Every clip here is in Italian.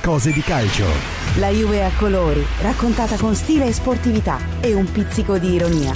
Cose di calcio. La Juve a colori, raccontata con stile e sportività e un pizzico di ironia.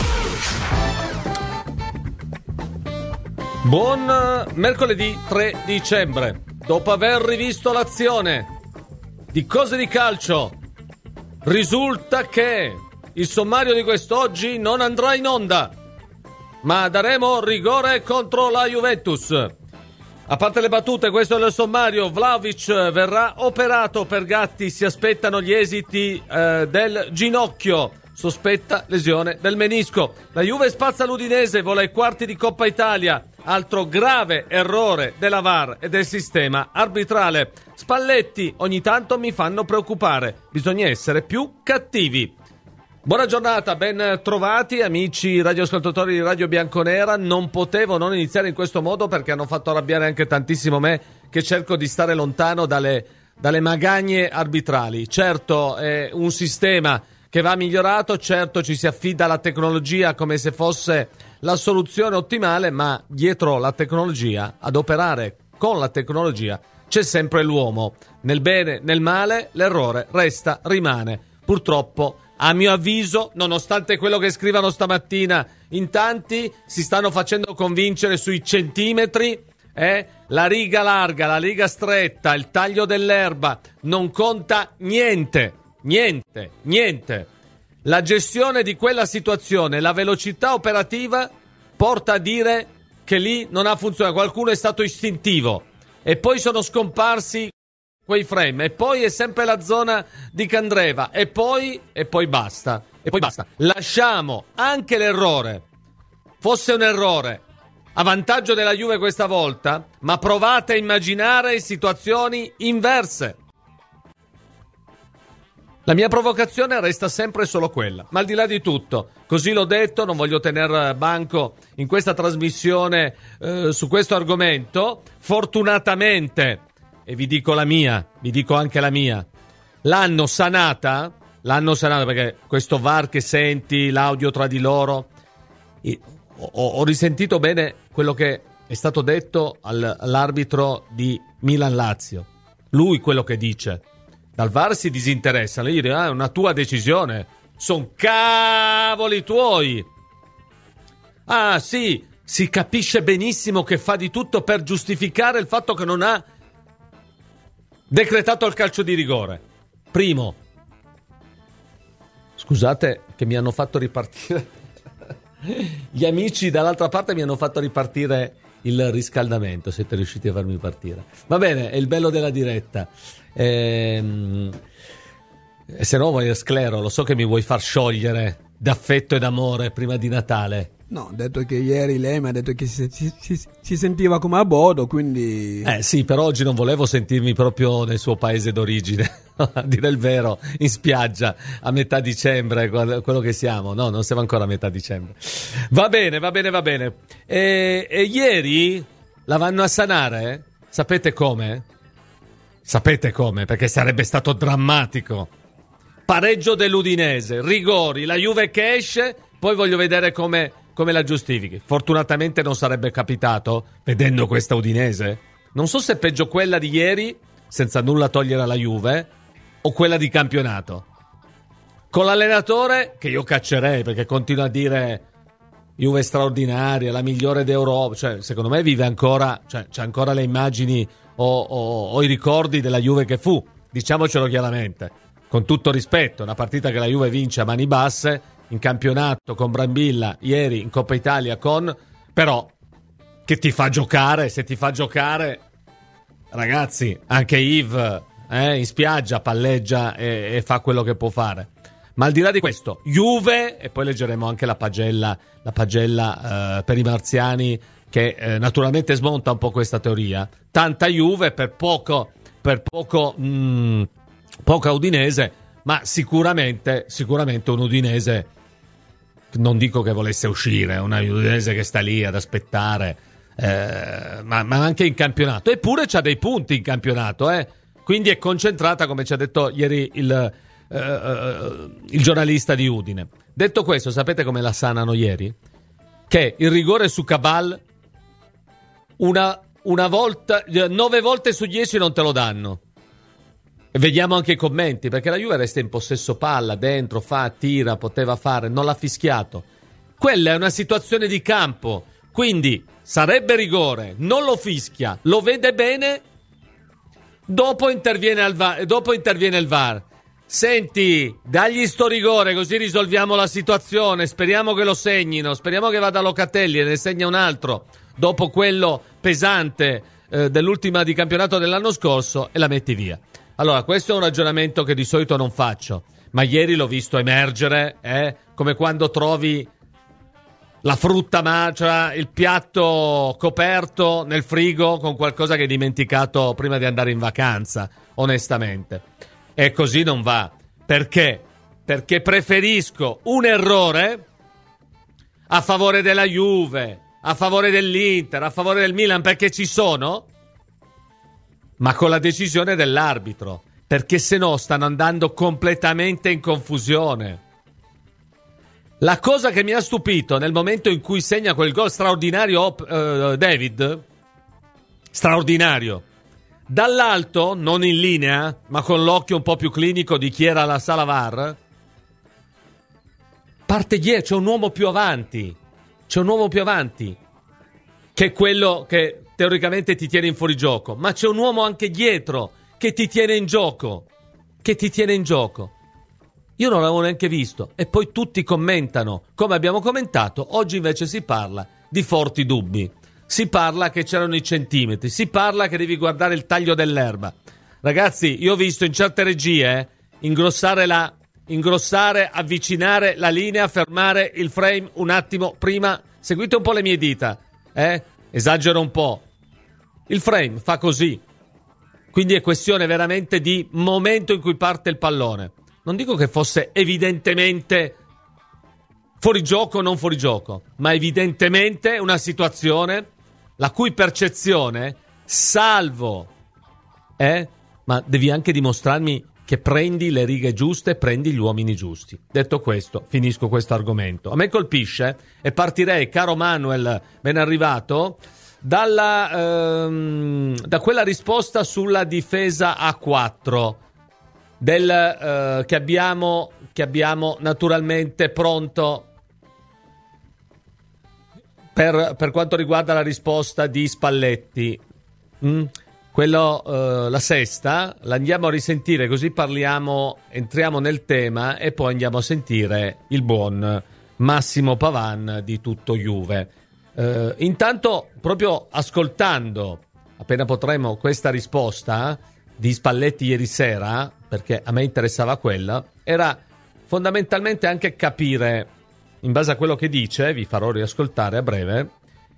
Buon mercoledì 3 dicembre. Dopo aver rivisto l'azione di Cose di calcio, risulta che il sommario di quest'oggi non andrà in onda, ma daremo rigore contro la Juventus. A parte le battute, questo è il sommario. Vlahovic verrà operato, per Gatti si aspettano gli esiti del ginocchio, sospetta lesione del menisco. La Juve spazza l'Udinese, vola ai quarti di Coppa Italia, altro grave errore della VAR e del sistema arbitrale. Spalletti ogni tanto mi fanno preoccupare, bisogna essere più cattivi. Buona giornata, ben trovati amici radioascoltatori di Radio Bianconera. Non potevo non iniziare in questo modo perché hanno fatto arrabbiare anche tantissimo me, che cerco di stare lontano dalle magagne arbitrali. Certo, è un sistema che va migliorato, certo ci si affida alla tecnologia come se fosse la soluzione ottimale, ma dietro la tecnologia, ad operare con la tecnologia, c'è sempre l'uomo. Nel bene, nel male, l'errore rimane. Purtroppo, a mio avviso, nonostante quello che scrivano stamattina, in tanti si stanno facendo convincere sui centimetri, la riga larga, la riga stretta, il taglio dell'erba, non conta niente. La gestione di quella situazione, la velocità operativa porta a dire che lì non ha funzionato, qualcuno è stato istintivo e poi sono scomparsi quei frame, e poi è sempre la zona di Candreva, e poi basta. Lasciamo anche l'errore, fosse un errore, a vantaggio della Juve questa volta, ma provate a immaginare situazioni inverse. La mia provocazione resta sempre solo quella, ma al di là di tutto, così l'ho detto, non voglio tener banco in questa trasmissione su questo argomento. Fortunatamente, e vi dico anche la mia, l'hanno sanata perché questo VAR che senti, l'audio tra di loro, ho risentito bene quello che è stato detto all'arbitro di Milan-Lazio. Lui quello che dice: dal VAR si disinteressano. Io dico, è una tua decisione, son cavoli tuoi. Ah sì, si capisce benissimo che fa di tutto per giustificare il fatto che non ha decretato il calcio di rigore. Primo, scusate che mi hanno fatto ripartire gli amici dall'altra parte mi hanno fatto ripartire il riscaldamento, siete riusciti a farmi partire. Va bene, è il bello della diretta. Se no vuoi sclero, lo so che mi vuoi far sciogliere d'affetto e d'amore prima di Natale. No, ho detto che ieri lei mi ha detto che si sentiva come a bordo, quindi... Sì, però oggi non volevo sentirmi proprio nel suo paese d'origine, a dire il vero, in spiaggia, a metà dicembre, quello che siamo. No, non siamo ancora a metà dicembre. Va bene. E ieri la vanno a sanare? Sapete come? Perché sarebbe stato drammatico. Pareggio dell'Udinese, rigori, la Juve che esce, poi voglio vedere come la giustifichi. Fortunatamente non sarebbe capitato, vedendo questa Udinese. Non so se è peggio quella di ieri, senza nulla togliere alla Juve, o quella di campionato. Con l'allenatore, che io caccerei, perché continua a dire Juve straordinaria, la migliore d'Europa. Cioè, secondo me vive ancora, c'è ancora le immagini o i ricordi della Juve che fu. Diciamocelo chiaramente. Con tutto rispetto, una partita che la Juve vince a mani basse, in campionato con Brambilla, ieri in Coppa Italia però che ti fa giocare, se ti fa giocare, ragazzi, anche Yves in spiaggia palleggia e fa quello che può fare. Ma al di là di questo, Juve, e poi leggeremo anche la pagella per i marziani che naturalmente smonta un po' questa teoria. Tanta Juve per poca Udinese, ma sicuramente un Udinese, non dico che volesse uscire, una Udinese che sta lì ad aspettare, ma anche in campionato. Eppure c'ha dei punti in campionato, quindi è concentrata, come ci ha detto ieri il giornalista di Udine. Detto questo, sapete come la sanano ieri? Che il rigore su Cabal una volta, 9 volte su 10 non te lo danno. Vediamo anche i commenti, perché la Juve resta in possesso palla, dentro, tira, poteva fare, non l'ha fischiato. Quella è una situazione di campo, quindi sarebbe rigore, non lo fischia, lo vede bene, dopo interviene il VAR. Senti, dagli sto rigore così risolviamo la situazione, speriamo che lo segnino, speriamo che vada Locatelli e ne segna un altro dopo quello pesante dell'ultima di campionato dell'anno scorso e la metti via. Allora, questo è un ragionamento che di solito non faccio, ma ieri l'ho visto emergere, come quando trovi la frutta cioè il piatto coperto nel frigo con qualcosa che hai dimenticato prima di andare in vacanza, onestamente. E così non va. Perché? Perché preferisco un errore a favore della Juve, a favore dell'Inter, a favore del Milan, perché ci sono, ma con la decisione dell'arbitro, perché se no stanno andando completamente in confusione. La cosa che mi ha stupito nel momento in cui segna quel gol straordinario David, straordinario, dall'alto, non in linea, ma con l'occhio un po' più clinico di chi era alla sala VAR, parte dietro, c'è un uomo più avanti, che è quello che teoricamente ti tiene in fuorigioco, ma c'è un uomo anche dietro che ti tiene in gioco, Io non l'avevo neanche visto, e poi tutti commentano, come abbiamo commentato. Oggi invece si parla di forti dubbi, si parla che c'erano i centimetri, si parla che devi guardare il taglio dell'erba. Ragazzi, io ho visto in certe regie ingrossare, avvicinare la linea, fermare il frame un attimo prima. Seguite un po' le mie dita, esagero un po'. Il frame fa così, quindi è questione veramente di momento in cui parte il pallone. Non dico che fosse evidentemente fuori gioco o non fuori gioco, ma evidentemente una situazione la cui percezione, salvo, ma devi anche dimostrarmi che prendi le righe giuste, prendi gli uomini giusti. Detto questo, finisco questo argomento. A me colpisce, e partirei, caro Manuel, ben arrivato, da quella risposta sulla difesa a 4 che abbiamo naturalmente pronto per quanto riguarda la risposta di Spalletti. La sesta la andiamo a risentire, così entriamo nel tema e poi andiamo a sentire il buon Massimo Pavan di Tutto Juve. Intanto, proprio ascoltando appena potremo questa risposta di Spalletti ieri sera, perché a me interessava quella, era fondamentalmente anche capire, in base a quello che dice, vi farò riascoltare a breve,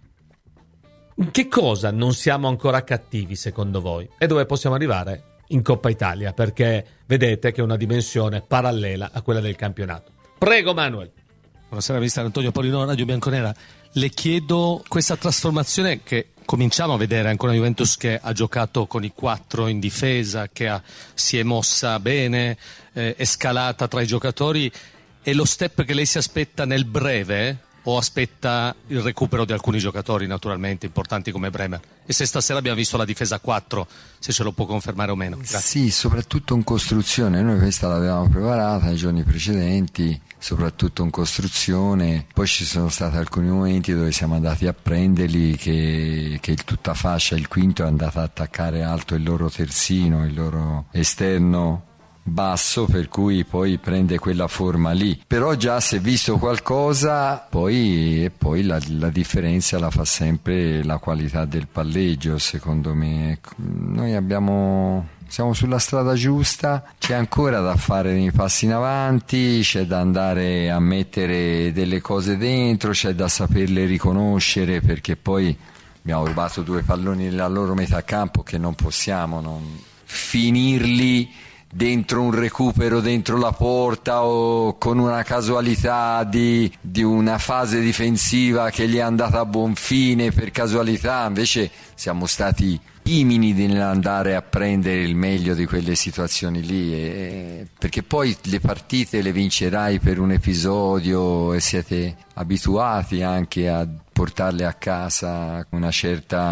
in che cosa non siamo ancora cattivi secondo voi e dove possiamo arrivare in Coppa Italia, perché vedete che è una dimensione parallela a quella del campionato. Prego Manuel. Buonasera mister Antonio Polino, Radio Bianconera. Le chiedo questa trasformazione che cominciamo a vedere, anche una Juventus che ha giocato con i 4 in difesa, che si è mossa bene, è scalata tra i giocatori. È lo step che lei si aspetta nel breve o aspetta il recupero di alcuni giocatori naturalmente importanti come Bremer? E se stasera abbiamo visto la difesa a 4, se ce lo può confermare o meno? Grazie. Sì, soprattutto in costruzione, noi questa l'avevamo preparata nei giorni precedenti, soprattutto in costruzione. Poi ci sono stati alcuni momenti dove siamo andati a prenderli che il tutta fascia, il quinto, è andato a attaccare alto il loro terzino, il loro esterno basso, per cui poi prende quella forma lì. Però già si è visto qualcosa, poi la differenza la fa sempre la qualità del palleggio, secondo me. Noi siamo sulla strada giusta, c'è ancora da fare dei passi in avanti, c'è da andare a mettere delle cose dentro, c'è da saperle riconoscere, perché poi abbiamo rubato 2 palloni nella loro metà campo che non possiamo non finirli dentro un recupero dentro la porta o con una casualità di una fase difensiva che gli è andata a buon fine per casualità. Invece siamo stati timidi nell'andare a prendere il meglio di quelle situazioni lì, perché poi le partite le vincerai per un episodio e siete abituati anche a portarle a casa con una certa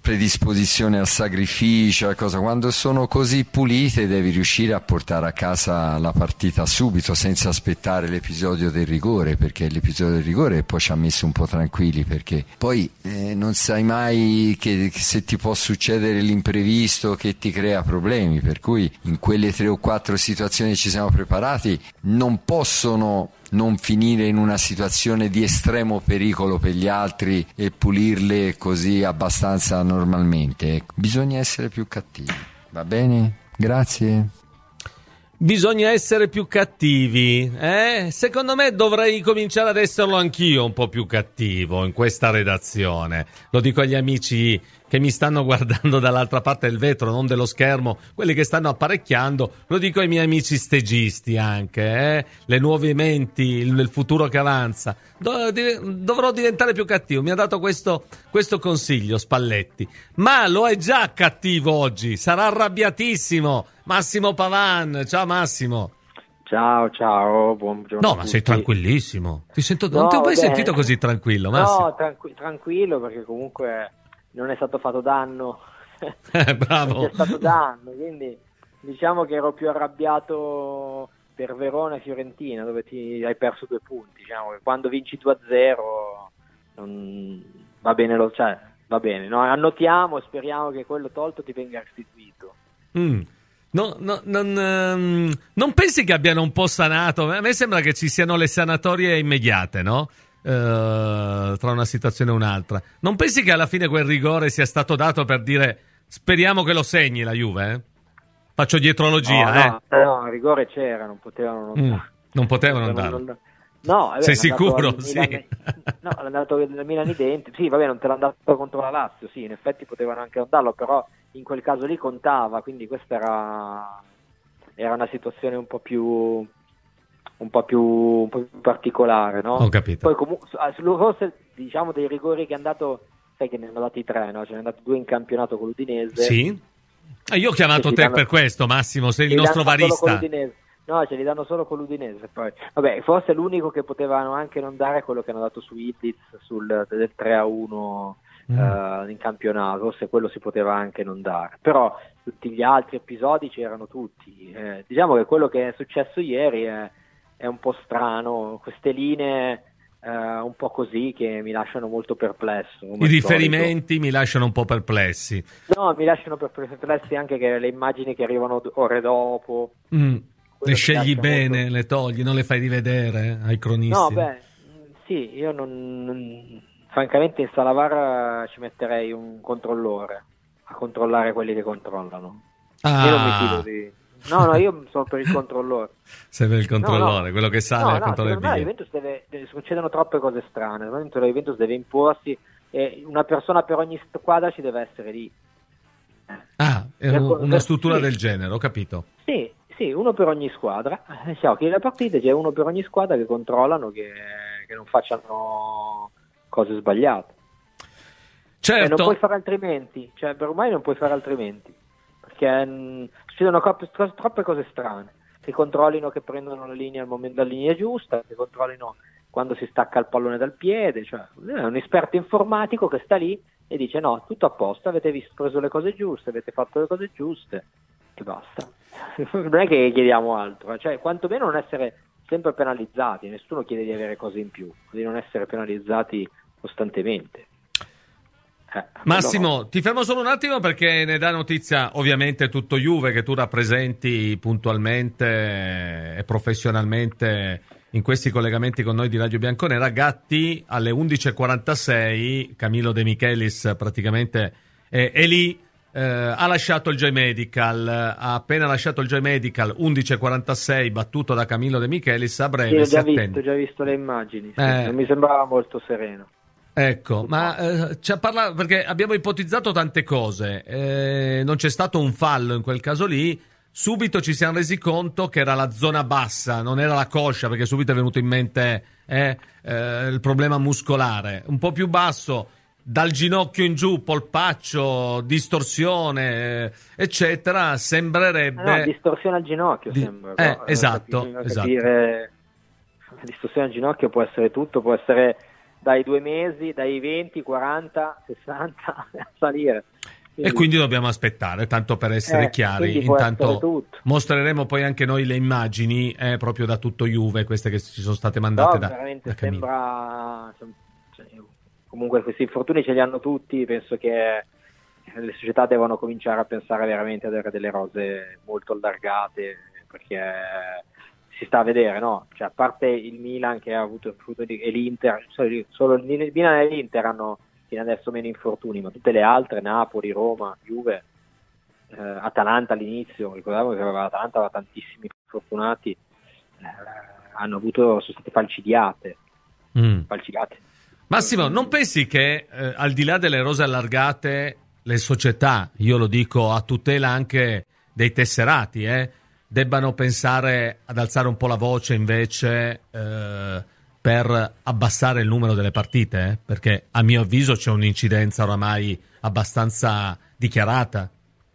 predisposizione al sacrificio, a cosa. Quando sono così pulite devi riuscire a portare a casa la partita subito, senza aspettare l'episodio del rigore, perché l'episodio del rigore poi ci ha messo un po' tranquilli, perché poi non sai mai che se ti può succedere l'imprevisto che ti crea problemi, per cui in quelle 3 o 4 situazioni ci siamo preparati non possono non finire in una situazione di estremo pericolo per gli altri e pulirle così abbastanza normalmente. Bisogna essere più cattivi, va bene? Grazie. Bisogna essere più cattivi, Secondo me dovrei cominciare ad esserlo anch'io, un po' più cattivo in questa redazione. Lo dico agli amici che mi stanno guardando dall'altra parte del vetro, non dello schermo, quelli che stanno apparecchiando. Lo dico ai miei amici stegisti anche, le nuove menti, il futuro che avanza. Dovrò diventare più cattivo. Mi ha dato questo consiglio Spalletti. Ma lo è già cattivo oggi, sarà arrabbiatissimo. Massimo Pavan, ciao Massimo. Ciao, buongiorno. No, ma sei tranquillissimo. Non ti ho mai sentito così tranquillo, Massimo. No, tranquillo, perché comunque non è stato fatto danno. Bravo. Non c'è stato danno, quindi diciamo che ero più arrabbiato per Verona e Fiorentina, dove ti hai perso 2 punti. Diciamo che quando vinci 2-0 va bene, va bene. No, annotiamo e speriamo che quello tolto ti venga restituito. Non pensi che abbiano un po' sanato? A me sembra che ci siano le sanatorie immediate, no? Tra una situazione e un'altra. Non pensi che alla fine quel rigore sia stato dato per dire speriamo che lo segni la Juve? Faccio dietrologia, No, il rigore c'era, non potevano non potevano andare. No, sei sicuro? Sì. No, l'ha andato il Milan idente. Sì, vabbè, non te l'ha dato contro la Lazio, sì, in effetti potevano anche non darlo, però in quel caso lì contava, quindi questa era una situazione un po' più particolare, no? Ho capito. Poi comunque forse diciamo dei rigori che è andato, sai che ne hanno dati 3, no? Ce ne hanno dati 2 in campionato con l'Udinese. Sì. Io ho chiamato te per questo, Massimo, sei il nostro varista. No, ce li danno solo con l'Udinese. Poi, vabbè, forse l'unico che potevano anche non dare è quello che hanno dato su Ildiz del 3-1 in campionato, forse quello si poteva anche non dare. Però tutti gli altri episodi c'erano tutti. Diciamo che quello che è successo ieri è un po' strano, queste linee un po' così che mi lasciano molto perplesso. I riferimenti mi lasciano un po' perplessi. No, mi lasciano perplessi anche che le immagini che arrivano ore dopo. Le scegli bene, le togli, non le fai rivedere ai cronisti? No, sì, io francamente in sala VAR ci metterei un controllore a controllare quelli che controllano. Io non mi fido di... No, io sono per il controllore. Sei per il controllore, quello che sale a controllare il biglietto. Succedono troppe cose strane. La Juventus deve imporsi e una persona per ogni squadra ci deve essere lì. È una struttura del genere, ho capito. Sì, uno per ogni squadra. Che la partita c'è uno per ogni squadra che controllano che non facciano cose sbagliate. Certo. Non puoi fare altrimenti, per ormai non puoi fare altrimenti, perché succedono troppe cose strane. Che controllino che prendono la linea al momento, la linea giusta, che controllino quando si stacca il pallone dal piede. È un esperto informatico che sta lì e dice no, tutto a posto, avete preso le cose giuste, avete fatto le cose giuste e basta. Non è che chiediamo altro, quantomeno non essere sempre penalizzati. Nessuno chiede di avere cose in più, di non essere penalizzati costantemente. Massimo, ti fermo solo un attimo perché ne dà notizia ovviamente tutto Juve, che tu rappresenti puntualmente e professionalmente in questi collegamenti con noi di Radio Bianconera. Gatti alle 11.46, Camillo De Michelis praticamente è lì, ha lasciato il Joy Medical, ha appena lasciato il Joy Medical, 11.46, battuto da Camillo De Michelis. A breve sì, ho già visto le immagini, non mi sembrava molto sereno. Ecco, ma ci ha parlato, perché abbiamo ipotizzato tante cose, non c'è stato un fallo in quel caso lì. Subito ci siamo resi conto che era la zona bassa, non era la coscia, perché subito è venuto in mente il problema muscolare, un po' più basso, dal ginocchio in giù, polpaccio, distorsione, eccetera. Sembrerebbe distorsione al ginocchio, sembra. Esatto. Distorsione al ginocchio può essere tutto, può essere dai 2 mesi, dai 20, 40, 60 a salire. E quindi dobbiamo aspettare, tanto per essere chiari. Intanto mostreremo poi anche noi le immagini proprio da tutto Juve, queste che ci sono state mandate veramente da Camillo. Comunque questi infortuni ce li hanno tutti, penso che le società devono cominciare a pensare veramente ad avere delle rose molto allargate, perché si sta a vedere, no? Cioè, a parte il Milan che ha avuto e l'Inter, solo il Milan e l'Inter hanno fino adesso meno infortuni, ma tutte le altre, Napoli, Roma, Juve, Atalanta all'inizio, ricordavo che l'Atalanta aveva tantissimi infortunati, sono state falcidiate. Massimo, non pensi che al di là delle rose allargate le società, io lo dico a tutela anche dei tesserati, debbano pensare ad alzare un po' la voce invece per abbassare il numero delle partite? Perché a mio avviso c'è un'incidenza oramai abbastanza dichiarata.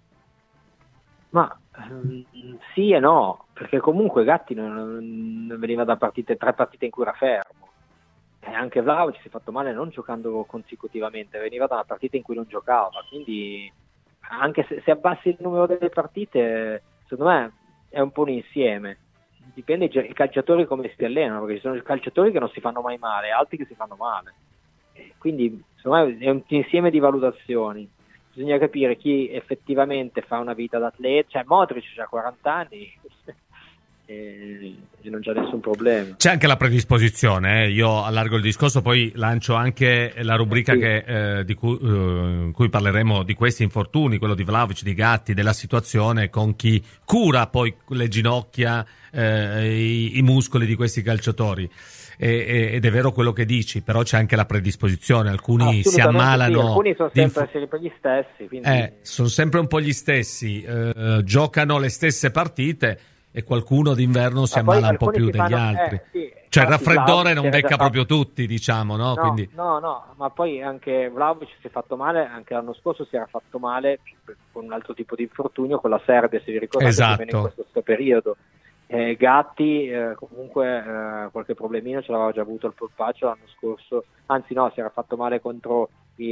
Ma sì e no, perché comunque Gatti non veniva da 3 partite in cui era fermo. E anche Vlahovic si è fatto male non giocando consecutivamente, veniva da una partita in cui non giocava, quindi anche se abbassi il numero delle partite, secondo me è un po' un insieme, dipende i calciatori come si allenano, perché ci sono calciatori che non si fanno mai male, altri che si fanno male, quindi secondo me è un insieme di valutazioni. Bisogna capire chi effettivamente fa una vita d'atleta, cioè Modric ha 40 anni e non c'è nessun problema. C'è anche la predisposizione, io allargo il discorso, poi lancio anche la rubrica di cui parleremo di questi infortuni, quello di Vlahovic, di Gatti, della situazione con chi cura poi le ginocchia, i muscoli di questi calciatori. Ed è vero quello che dici, però c'è anche la predisposizione, alcuni si ammalano, sì, alcuni sono sempre gli stessi, quindi... sono sempre un po' gli stessi, giocano le stesse partite e qualcuno d'inverno si ammala un po' più degli altri, cioè il raffreddore non becca proprio tutti, diciamo, no? Quindi... no, ma poi anche Vlahovic si è fatto male, anche l'anno scorso si era fatto male con un altro tipo di infortunio, con la Serbia, se vi ricordate, esatto, in questo periodo. Gatti comunque qualche problemino ce l'aveva già avuto il polpaccio l'anno scorso, anzi no, si era fatto male contro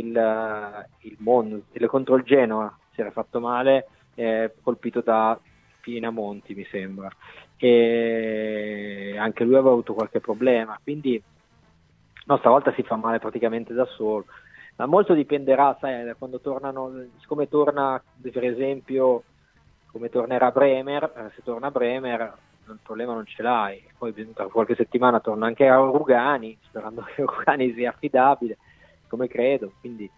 contro il Genoa, si era fatto male, colpito da Pinamonti mi sembra, e anche lui aveva avuto qualche problema, quindi no, stavolta si fa male praticamente da solo, ma molto dipenderà, sai, da quando tornano, siccome torna per esempio come tornerà Bremer, se torna Bremer il problema non ce l'hai, poi tra qualche settimana torna anche a Rugani, sperando che Rugani sia affidabile, come credo, quindi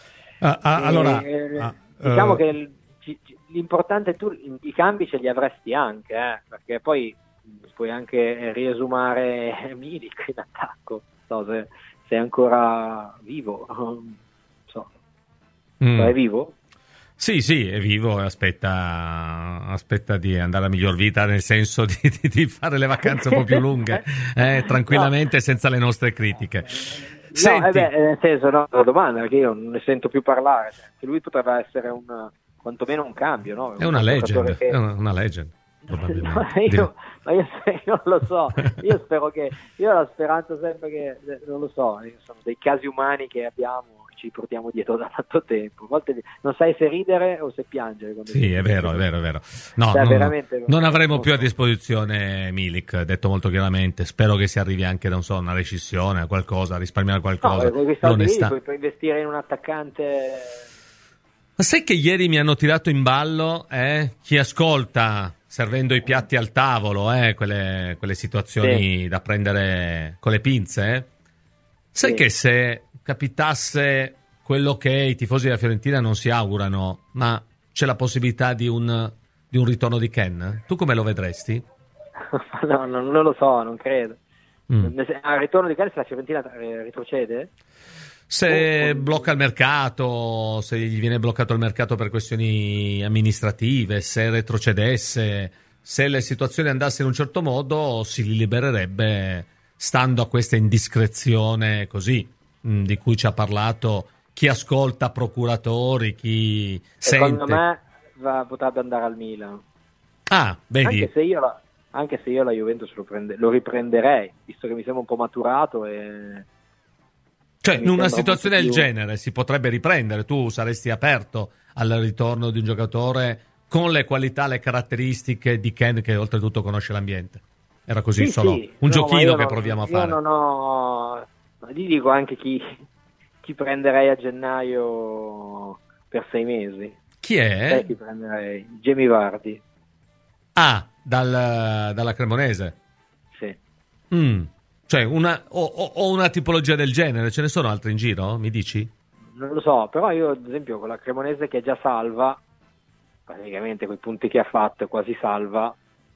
diciamo che l'importante tu i cambi ce li avresti anche, perché poi puoi anche riesumare Milik in attacco, so se è ancora vivo, non so. È vivo? Sì, è vivo, aspetta di andare a miglior vita, nel senso di fare le vacanze un po' più lunghe, tranquillamente, senza le nostre critiche. Senti... nel senso, no, la domanda, perché io non ne sento più parlare, che lui potrebbe essere quantomeno un cambio, no? È una legend, è una legend. Probabilmente. Ma io non lo so, io spero che, io ho la speranza sempre che, non lo so, sono dei casi umani che abbiamo, ci portiamo dietro da tanto tempo, a volte non sai se ridere o se piangere. Sì, è vero. No, veramente, non avremo più a disposizione Milik, detto molto chiaramente, spero che si arrivi anche, non so, a una rescissione, a qualcosa, a risparmiare qualcosa. Puoi investire in un attaccante. Ma sai che ieri mi hanno tirato in ballo chi ascolta servendo i piatti al tavolo, quelle situazioni da prendere con le pinze? Sai che se capitasse quello che i tifosi della Fiorentina non si augurano, ma c'è la possibilità di un ritorno di Ken? Tu come lo vedresti? No, non lo so, non credo. Al ritorno di Ken, se la Fiorentina retrocede? Se blocca il mercato, se gli viene bloccato il mercato per questioni amministrative, se retrocedesse, se le situazioni andassero in un certo modo, si libererebbe, stando a questa indiscrezione così, di cui ci ha parlato chi ascolta, procuratori, chi secondo sente. Me potrebbe andare al Milan. Ah, vedi. Anche se io la Juventus lo riprenderei, visto che mi sembra un po' maturato e Cioè, in una sembra situazione del molto più- genere si potrebbe riprendere, tu saresti aperto al ritorno di un giocatore con le qualità, le caratteristiche di Ken, che oltretutto conosce l'ambiente. Era così, Sì, solo sì, un no, ma giochino io che non, proviamo a io fare. non ho, ma ti dico anche chi prenderei a gennaio per 6 mesi. Chi Sai è? chi prenderei? Jamie Vardy, Ah, dalla Cremonese. sì. Mm. Cioè, o una tipologia del genere, ce ne sono altre in giro, mi dici? Non lo so, però io ad esempio con la Cremonese che è già salva, praticamente quei punti che ha fatto è quasi salva,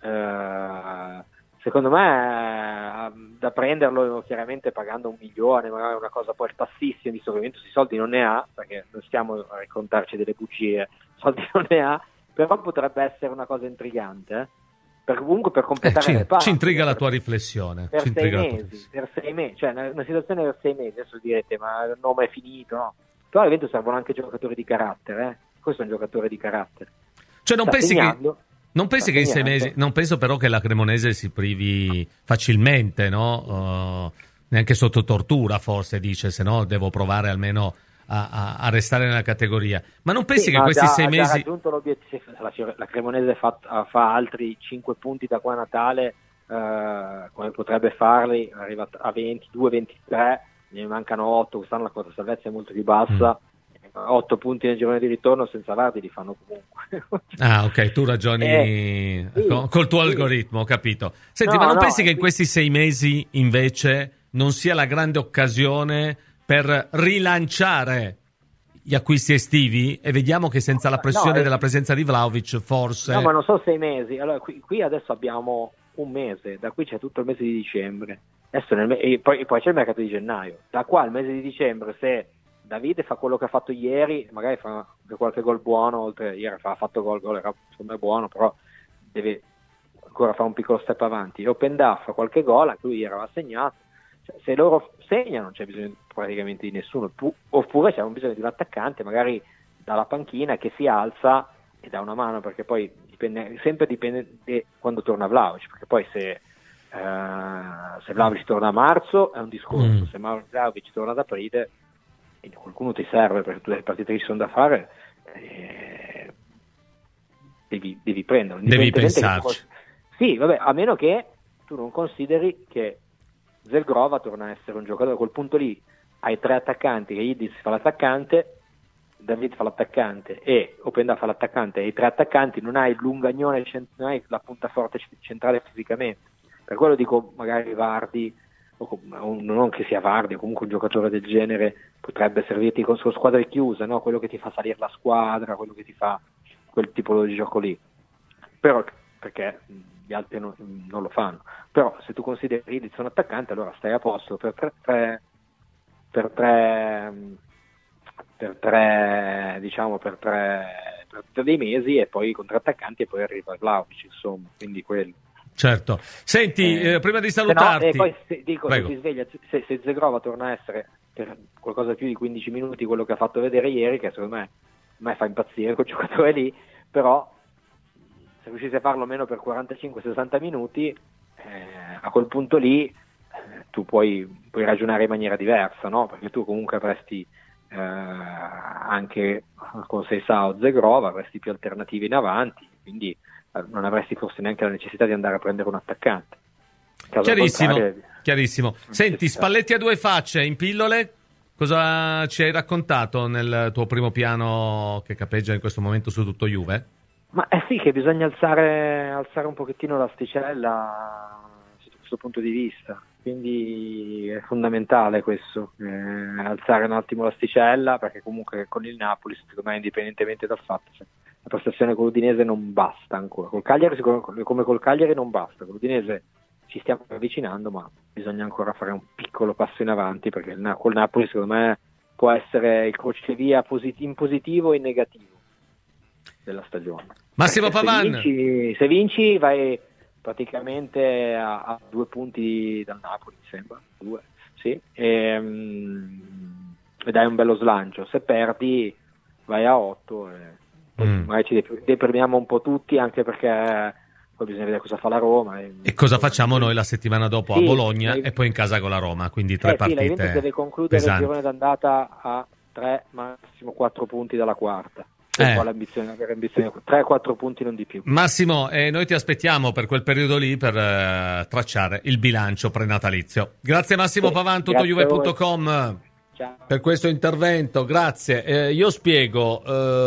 secondo me da prenderlo chiaramente pagando 1 milione, magari una cosa poi bassissima, visto che ovviamente questi soldi non ne ha, perché non stiamo a raccontarci delle bugie, soldi non ne ha, però potrebbe essere una cosa intrigante, comunque per completare le parti. Ci intriga la tua riflessione. Per Ci intriga la tua mesi, per 6 mesi, cioè una situazione per 6 mesi, adesso direte ma il nome è finito, no? Però ovviamente servono anche giocatori di carattere, Questo è un giocatore di carattere. Cioè, non pensi che sta in 6 segnando. mesi, non penso però che la Cremonese si privi facilmente, no? Neanche sotto tortura, forse dice, se no devo provare almeno a restare nella categoria. Ma non pensi Sì, che ma questi 6 ha già mesi... raggiunto l'obiettivo. La Cremonese fa altri 5 punti da qua a Natale, come potrebbe farli, arriva a 22, 23, ne mancano 8, quest'anno la quota salvezza è molto più bassa. 8 punti nel girone di ritorno senza Vardy li fanno comunque. Ah, ok, tu ragioni sì, col tuo sì. algoritmo, ho capito. Senti, No, ma non no, pensi che in questi 6 mesi invece non sia la grande occasione per rilanciare gli acquisti estivi? E vediamo che senza la pressione della presenza di Vlahovic forse... No, ma non so 6 mesi. Allora, qui adesso abbiamo un mese, da qui c'è tutto il mese di dicembre. Adesso e poi c'è il mercato di gennaio. Da qua al mese di dicembre, se Davide fa quello che ha fatto ieri, magari fa qualche gol buono, oltre ieri ha fatto gol era secondo me buono, però deve ancora fare un piccolo step avanti. Openda fa qualche gol, anche lui ieri aveva segnato. Cioè, se loro segnano non c'è bisogno praticamente di nessuno, oppure c'è bisogno di un attaccante, magari dalla panchina, che si alza e dà una mano, perché poi sempre dipende quando torna Vlahovic, perché poi se Vlahovic torna a marzo è un discorso, se Vlahovic torna ad aprile qualcuno ti serve, perché tutte le partite che ci sono da fare devi prenderlo, devi pensarci. Sì, vabbè, a meno che tu non consideri che Zelgrova torna a essere un giocatore. A quel punto lì hai 3 attaccanti, che Yildiz fa l'attaccante, David fa l'attaccante e Openda fa l'attaccante, e i 3 attaccanti non hai il lungagnone, non hai la punta forte centrale fisicamente. Per quello dico magari Vardy, non che sia Vardy, comunque un giocatore del genere potrebbe servirti con squadre chiuse, no? Quello che ti fa salire la squadra, quello che ti fa quel tipo di gioco lì. Però perché gli altri non lo fanno. Però se tu consideri Yildiz un attaccante, allora stai a posto per dei mesi, e poi con 3 attaccanti, e poi arriva Vlahovic, insomma, quindi quello. Certo. Senti, prima di salutarti... poi se si sveglia, se Zegrova torna a essere per qualcosa più di 15 minuti quello che ha fatto vedere ieri, che secondo me fa impazzire quel giocatore lì, però se riuscisse a farlo meno per 45-60 minuti, a quel punto lì tu puoi ragionare in maniera diversa, no? Perché tu comunque avresti anche con Seisao o Zegrova avresti più alternative in avanti, quindi non avresti forse neanche la necessità di andare a prendere un attaccante. Chiarissimo. Senti, Spalletti a 2 facce, in pillole, cosa ci hai raccontato nel tuo primo piano che capeggia in questo momento su tutto Juve? Ma sì, che bisogna alzare un pochettino l'asticella sotto questo punto di vista, quindi è fondamentale questo, alzare un attimo l'asticella, perché comunque con il Napoli, secondo me, indipendentemente dal fatto, la prestazione con l'Udinese non basta ancora, col Cagliari, come col Cagliari non basta, con l'Udinese ci stiamo avvicinando, ma bisogna ancora fare un piccolo passo in avanti, perché col Napoli secondo me può essere il crocevia in positivo e in negativo della stagione. Massimo Pavan, se vinci vai praticamente a 2 punti dal Napoli, mi sembra 2, sì, e dai un bello slancio. Se perdi vai a 8 e magari ci deprimiamo un po' tutti, anche perché poi bisogna vedere cosa fa la Roma. E cosa facciamo noi la settimana dopo a Bologna e poi in casa con la Roma, quindi 3 partite. La Juventus deve concludere il girone d'andata a 3, massimo 4 punti dalla quarta. Ho l'ambizione, avere ambizione 3-4 punti, non di più. Massimo, noi ti aspettiamo per quel periodo lì per tracciare il bilancio prenatalizio. Grazie Massimo Pavan, tuttojuve.com per questo intervento, grazie. Io spiego,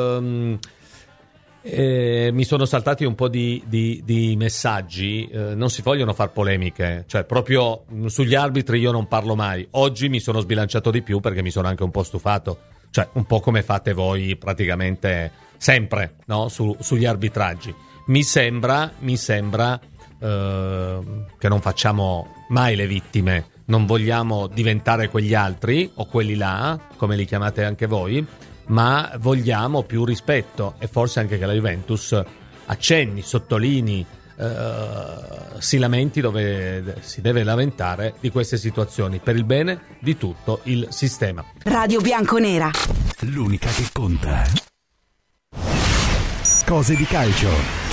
mi sono saltati un po' di messaggi, non si vogliono far polemiche, cioè proprio sugli arbitri io non parlo mai. Oggi mi sono sbilanciato di più perché mi sono anche un po' stufato. Cioè, un po' come fate voi praticamente sempre, no? Sugli arbitraggi. Mi sembra che non facciamo mai le vittime, non vogliamo diventare quegli altri o quelli là, come li chiamate anche voi, ma vogliamo più rispetto e forse anche che la Juventus accenni, sottolinei, si lamenti dove si deve lamentare di queste situazioni per il bene di tutto il sistema. Radio Bianconera, l'unica che conta. Cose di calcio.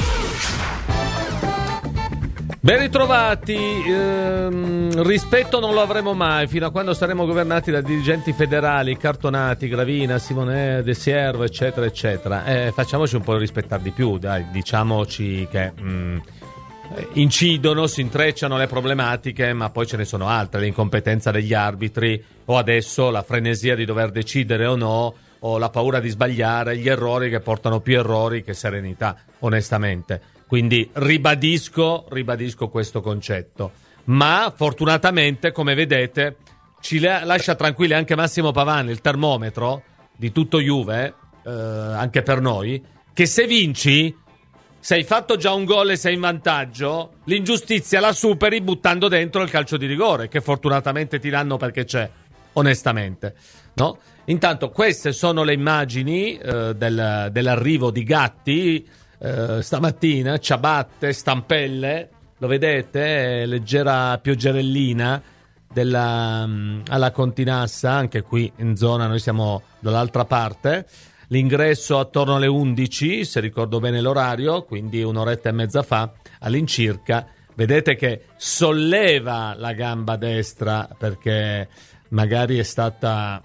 Ben ritrovati. Rispetto non lo avremo mai fino a quando saremo governati da dirigenti federali cartonati, Gravina, Simone, De Siervo, eccetera eccetera. Facciamoci un po' rispettare di più, dai, diciamoci che incidono, si intrecciano le problematiche, ma poi ce ne sono altre, l'incompetenza degli arbitri o adesso la frenesia di dover decidere o no, o la paura di sbagliare, gli errori che portano più errori che serenità, onestamente. Quindi ribadisco questo concetto, ma fortunatamente, come vedete, ci lascia tranquilli anche Massimo Pavan, il termometro di tutto Juve, anche per noi, che se vinci, se hai fatto già un gol e sei in vantaggio, l'ingiustizia la superi buttando dentro il calcio di rigore, che fortunatamente ti danno perché c'è, onestamente, no? Intanto queste sono le immagini dell'arrivo di Gatti stamattina, ciabatte, stampelle, lo vedete, leggera pioggerellina alla Continassa, anche qui in zona, noi siamo dall'altra parte. L'ingresso attorno alle 11, se ricordo bene l'orario, quindi un'oretta e mezza fa all'incirca. Vedete che solleva la gamba destra perché magari è stata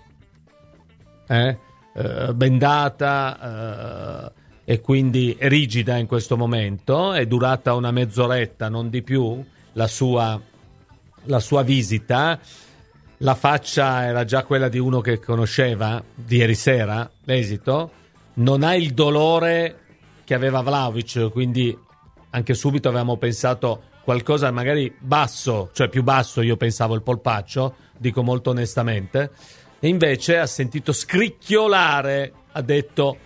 bendata e quindi è rigida in questo momento. È durata una mezz'oretta, non di più, la sua visita. La faccia era già quella di uno che conosceva di ieri sera l'esito, non ha il dolore che aveva Vlahovic, quindi anche subito avevamo pensato qualcosa magari basso, cioè più basso, io pensavo il polpaccio, dico molto onestamente, e invece ha sentito scricchiolare, ha detto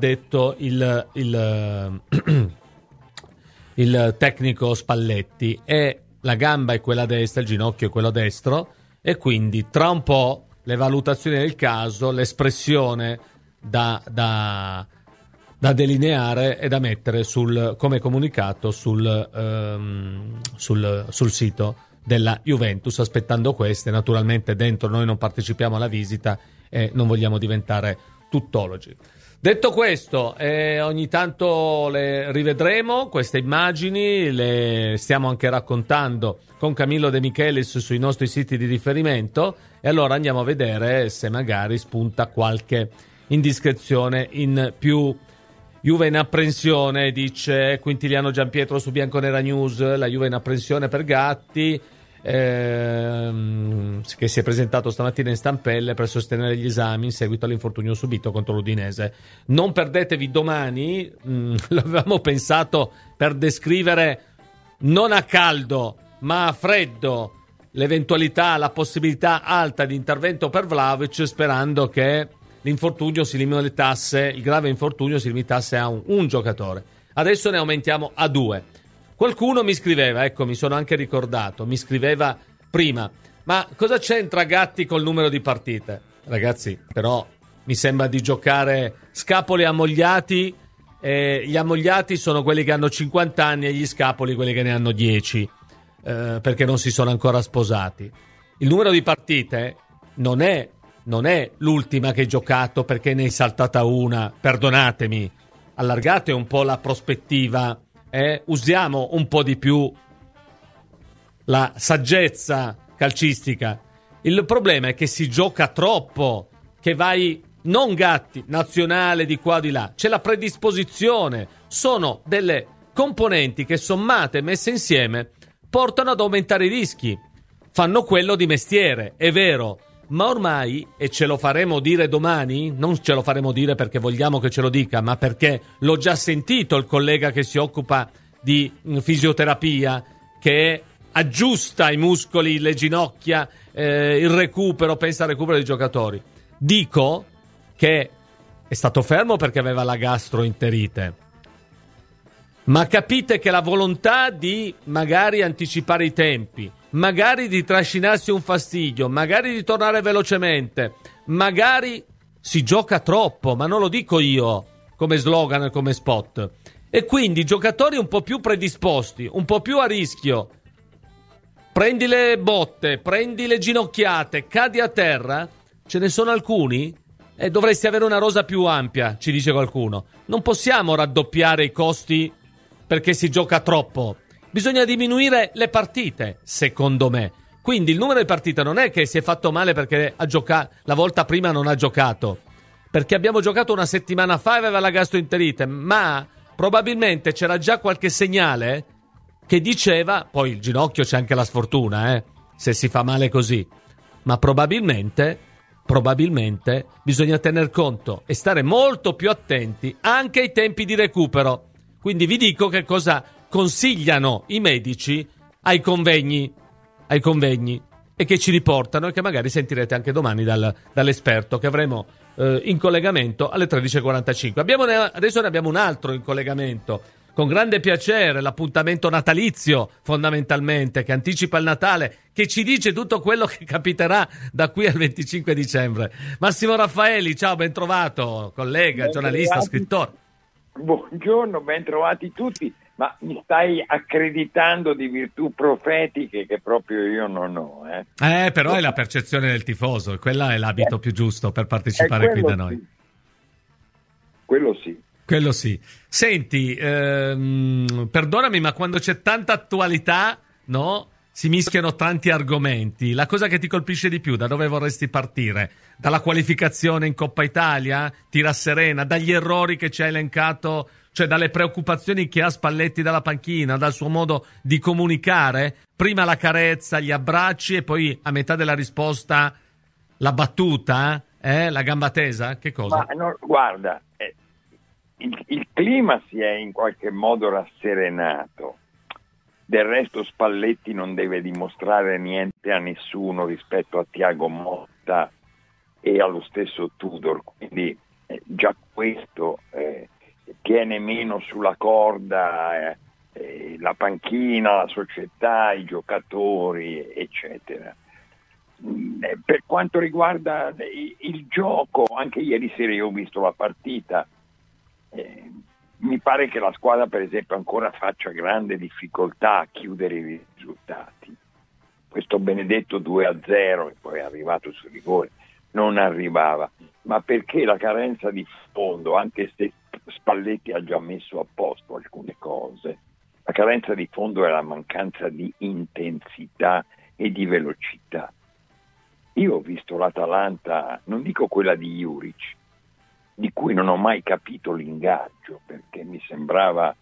il tecnico Spalletti, e la gamba è quella destra, il ginocchio è quello destro, e quindi tra un po' le valutazioni del caso, l'espressione da delineare e da mettere come comunicato sul sito della Juventus, aspettando queste. Naturalmente dentro noi non partecipiamo alla visita e non vogliamo diventare tuttologi. Detto questo, ogni tanto le rivedremo queste immagini, le stiamo anche raccontando con Camillo De Michelis sui nostri siti di riferimento, e allora andiamo a vedere se magari spunta qualche indiscrezione in più. Juve in apprensione, dice Quintiliano Giampietro su Bianconera News, la Juve in apprensione per Gatti, che si è presentato stamattina in stampelle per sostenere gli esami in seguito all'infortunio subito contro l'Udinese. Non perdetevi domani, l'avevamo pensato per descrivere non a caldo ma a freddo l'eventualità, la possibilità alta di intervento per Vlahovic, sperando che l'infortunio si limitasse, il grave infortunio si limitasse a un giocatore. Adesso ne aumentiamo a 2. Qualcuno mi scriveva, ecco, mi sono anche ricordato, mi scriveva prima, ma cosa c'entra Gatti col numero di partite? Ragazzi, però mi sembra di giocare scapoli ammogliati, e gli ammogliati sono quelli che hanno 50 anni e gli scapoli quelli che ne hanno 10, perché non si sono ancora sposati. Il numero di partite non è l'ultima che hai giocato perché ne hai saltata una, perdonatemi, allargate un po' la prospettiva usiamo un po' di più la saggezza calcistica. Il problema è che si gioca troppo, che vai non Gatti, nazionale di qua di là, c'è la predisposizione, sono delle componenti che sommate, messe insieme, portano ad aumentare i rischi. Fanno quello di mestiere, è vero, ma ormai, e ce lo faremo dire domani, non ce lo faremo dire perché vogliamo che ce lo dica, ma perché l'ho già sentito il collega che si occupa di fisioterapia, che aggiusta i muscoli, le ginocchia, il recupero, pensa al recupero dei giocatori. Dico che è stato fermo perché aveva la gastroenterite, ma capite che la volontà di magari anticipare i tempi, magari di trascinarsi un fastidio, magari di tornare velocemente, magari si gioca troppo, ma non lo dico io come slogan e come spot, e quindi giocatori un po' più predisposti, un po' più a rischio, prendi le botte, prendi le ginocchiate, cadi a terra, ce ne sono alcuni e dovresti avere una rosa più ampia, ci dice qualcuno. Non possiamo raddoppiare i costi perché si gioca troppo. Bisogna diminuire le partite, secondo me. Quindi il numero di partite non è che si è fatto male perché la volta prima non ha giocato, perché abbiamo giocato una settimana fa e aveva la gastroenterite, ma probabilmente c'era già qualche segnale che diceva, poi il ginocchio c'è anche la sfortuna, se si fa male così, ma probabilmente bisogna tener conto e stare molto più attenti anche ai tempi di recupero. Quindi vi dico che cosa consigliano i medici ai convegni e che ci riportano e che magari sentirete anche domani dall'esperto che avremo in collegamento alle 13.45. Adesso ne abbiamo un altro in collegamento. Con grande piacere, l'appuntamento natalizio, fondamentalmente, che anticipa il Natale, che ci dice tutto quello che capiterà da qui al 25 dicembre. Massimo Raffaeli, ciao, ben trovato, collega, giornalista, scrittore. Buongiorno, ben trovati tutti, ma mi stai accreditando di virtù profetiche che proprio io non ho. Però è la percezione del tifoso, e quella è l'abito più giusto per partecipare qui da noi. Quello sì. Senti, perdonami, ma quando c'è tanta attualità, no? Si mischiano tanti argomenti. La cosa che ti colpisce di più, da dove vorresti partire? Dalla qualificazione in Coppa Italia? Tirasserena? Dagli errori che ci ha elencato? Cioè dalle preoccupazioni che ha Spalletti dalla panchina? Dal suo modo di comunicare? Prima la carezza, gli abbracci e poi a metà della risposta la battuta? La gamba tesa? Che cosa? Ma no, guarda, il clima si è in qualche modo rasserenato. Del resto Spalletti non deve dimostrare niente a nessuno rispetto a Thiago Motta e allo stesso Tudor, quindi già questo tiene meno sulla corda la panchina, la società, i giocatori, eccetera. Per quanto riguarda il gioco, anche ieri sera io ho visto la partita, mi pare che la squadra per esempio ancora faccia grande difficoltà a chiudere i risultati. Questo benedetto 2-0 e poi è arrivato sul rigore non arrivava, ma perché la carenza di fondo, anche se Spalletti ha già messo a posto alcune cose, la carenza di fondo è la mancanza di intensità e di velocità. Io ho visto l'Atalanta, non dico quella di Juric, di cui non ho mai capito l'ingaggio perché mi sembrava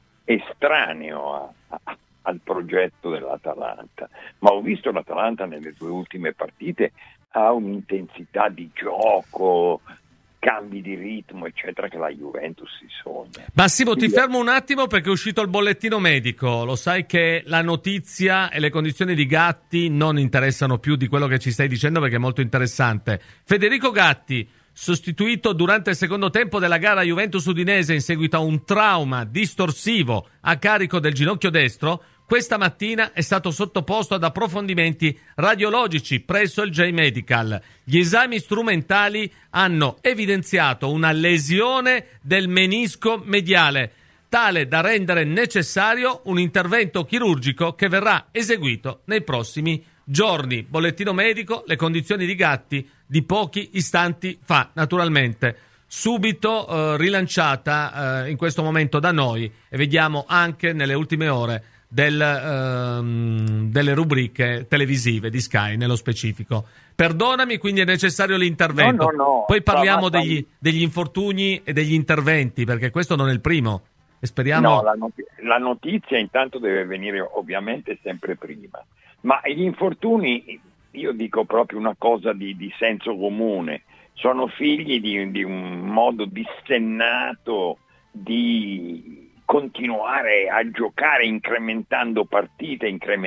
estraneo al progetto dell'Atalanta, ma ho visto l'Atalanta nelle 2 ultime partite ha un'intensità di gioco, cambi di ritmo eccetera che la Juventus si sogna. Massimo, ti fermo un attimo perché è uscito il bollettino medico. Lo sai che la notizia e le condizioni di Gatti non interessano più di quello che ci stai dicendo perché è molto interessante. Federico Gatti, sostituito durante il secondo tempo della gara Juventus-Udinese in seguito a un trauma distorsivo a carico del ginocchio destro, questa mattina è stato sottoposto ad approfondimenti radiologici presso il J-Medical. Gli esami strumentali hanno evidenziato una lesione del menisco mediale, tale da rendere necessario un intervento chirurgico che verrà eseguito nei prossimi giorni. Bollettino medico, le condizioni di Gatti di pochi istanti fa. Naturalmente subito rilanciata in questo momento da noi, e vediamo anche nelle ultime ore delle rubriche televisive di Sky nello specifico. Perdonami, quindi è necessario l'intervento. No. Poi parliamo degli infortuni e degli interventi, perché questo non è il primo. E speriamo... No, la notizia intanto deve venire ovviamente sempre prima. Ma gli infortuni, io dico proprio una cosa di senso comune, sono figli di un modo dissennato di continuare a giocare incrementando partite.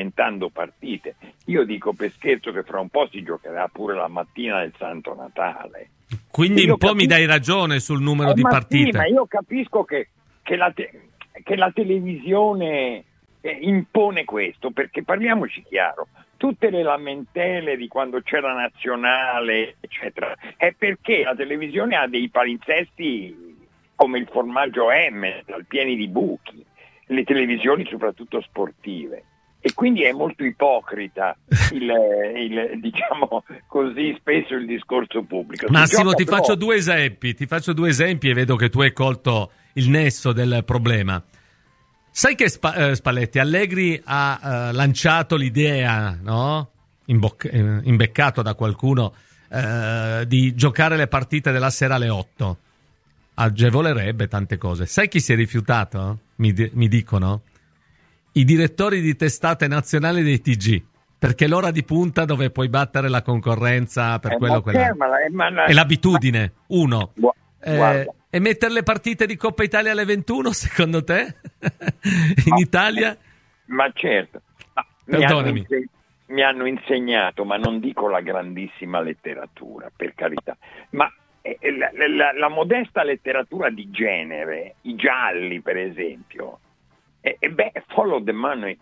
Io dico per scherzo che fra un po' si giocherà pure la mattina del Santo Natale. Quindi un po' mi dai ragione sul numero di partite. Sì, ma io capisco che la televisione impone questo, perché parliamoci chiaro, tutte le lamentele di quando c'era nazionale, eccetera, è perché la televisione ha dei palinsesti come il formaggio Emmental, pieni di buchi, le televisioni soprattutto sportive. E quindi è molto ipocrita il diciamo così spesso il discorso pubblico. Massimo, ti faccio due esempi e vedo che tu hai colto il nesso del problema. Sai che Spalletti, Allegri ha lanciato l'idea, no? Imbeccato da qualcuno, di giocare le partite della sera alle 8. Agevolerebbe tante cose. Sai chi si è rifiutato? Mi dicono i direttori di testate nazionali dei TG, perché l'ora di punta dove puoi battere la concorrenza per quello è l'abitudine. E mettere le partite di Coppa Italia alle 21, secondo te? In Italia? Ma certo. Perdonami. Mi hanno insegnato, ma non dico la grandissima letteratura, per carità, ma la modesta letteratura di genere, i gialli per esempio, follow the money,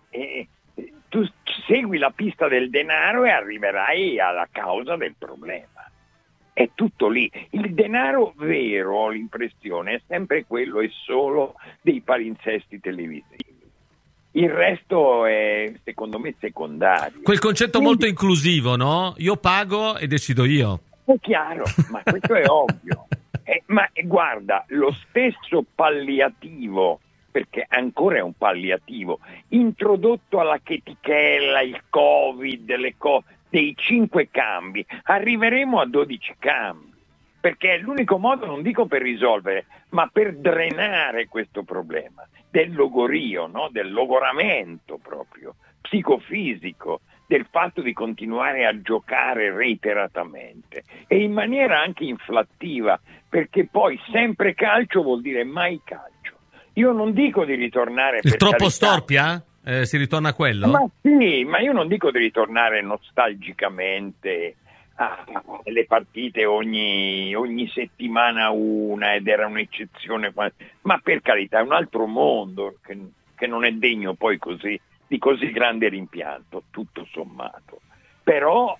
tu segui la pista del denaro e arriverai alla causa del problema. È tutto lì. Il denaro vero, ho l'impressione, è sempre quello e solo dei palinsesti televisivi. Il resto è, secondo me, secondario. Quel concetto molto inclusivo, no? Io pago e decido io. È chiaro, ma questo è ovvio. Ma guarda, lo stesso palliativo, perché ancora è un palliativo, introdotto alla chetichella, il Covid, dei 5 cambi, arriveremo a 12 cambi, perché è l'unico modo, non dico per risolvere, ma per drenare questo problema del logorio, no? Del logoramento proprio, psicofisico, del fatto di continuare a giocare reiteratamente e in maniera anche inflattiva, perché poi sempre calcio vuol dire mai calcio. Io non dico di ritornare il troppo storpia? Si ritorna a quello? Ma sì, ma io non dico di ritornare nostalgicamente alle partite ogni settimana una, ed era un'eccezione, ma per carità è un altro mondo che non è degno poi così di così grande rimpianto, tutto sommato, però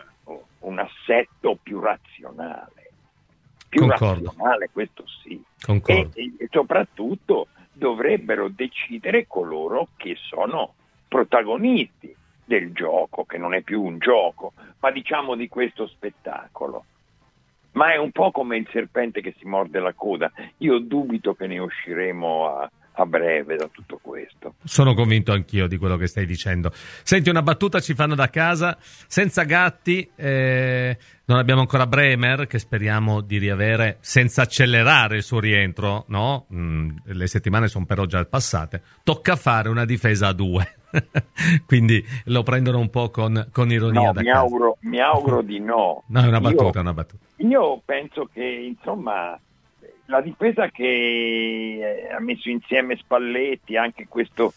un assetto più razionale, razionale, questo sì. E soprattutto dovrebbero decidere coloro che sono protagonisti del gioco, che non è più un gioco, ma diciamo di questo spettacolo. Ma è un po' come il serpente che si morde la coda. Io dubito che ne usciremo a breve da tutto questo. Sono convinto anch'io di quello che stai dicendo. Senti, una battuta ci fanno da casa. Senza Gatti non abbiamo ancora Bremer, che speriamo di riavere senza accelerare il suo rientro, no? Le settimane sono però già passate. Tocca fare una difesa a 2. Quindi lo prendono un po' con ironia. No, mi auguro di no. No, è una battuta, una battuta. Io penso che, insomma, la difesa che ha messo insieme Spalletti, anche questo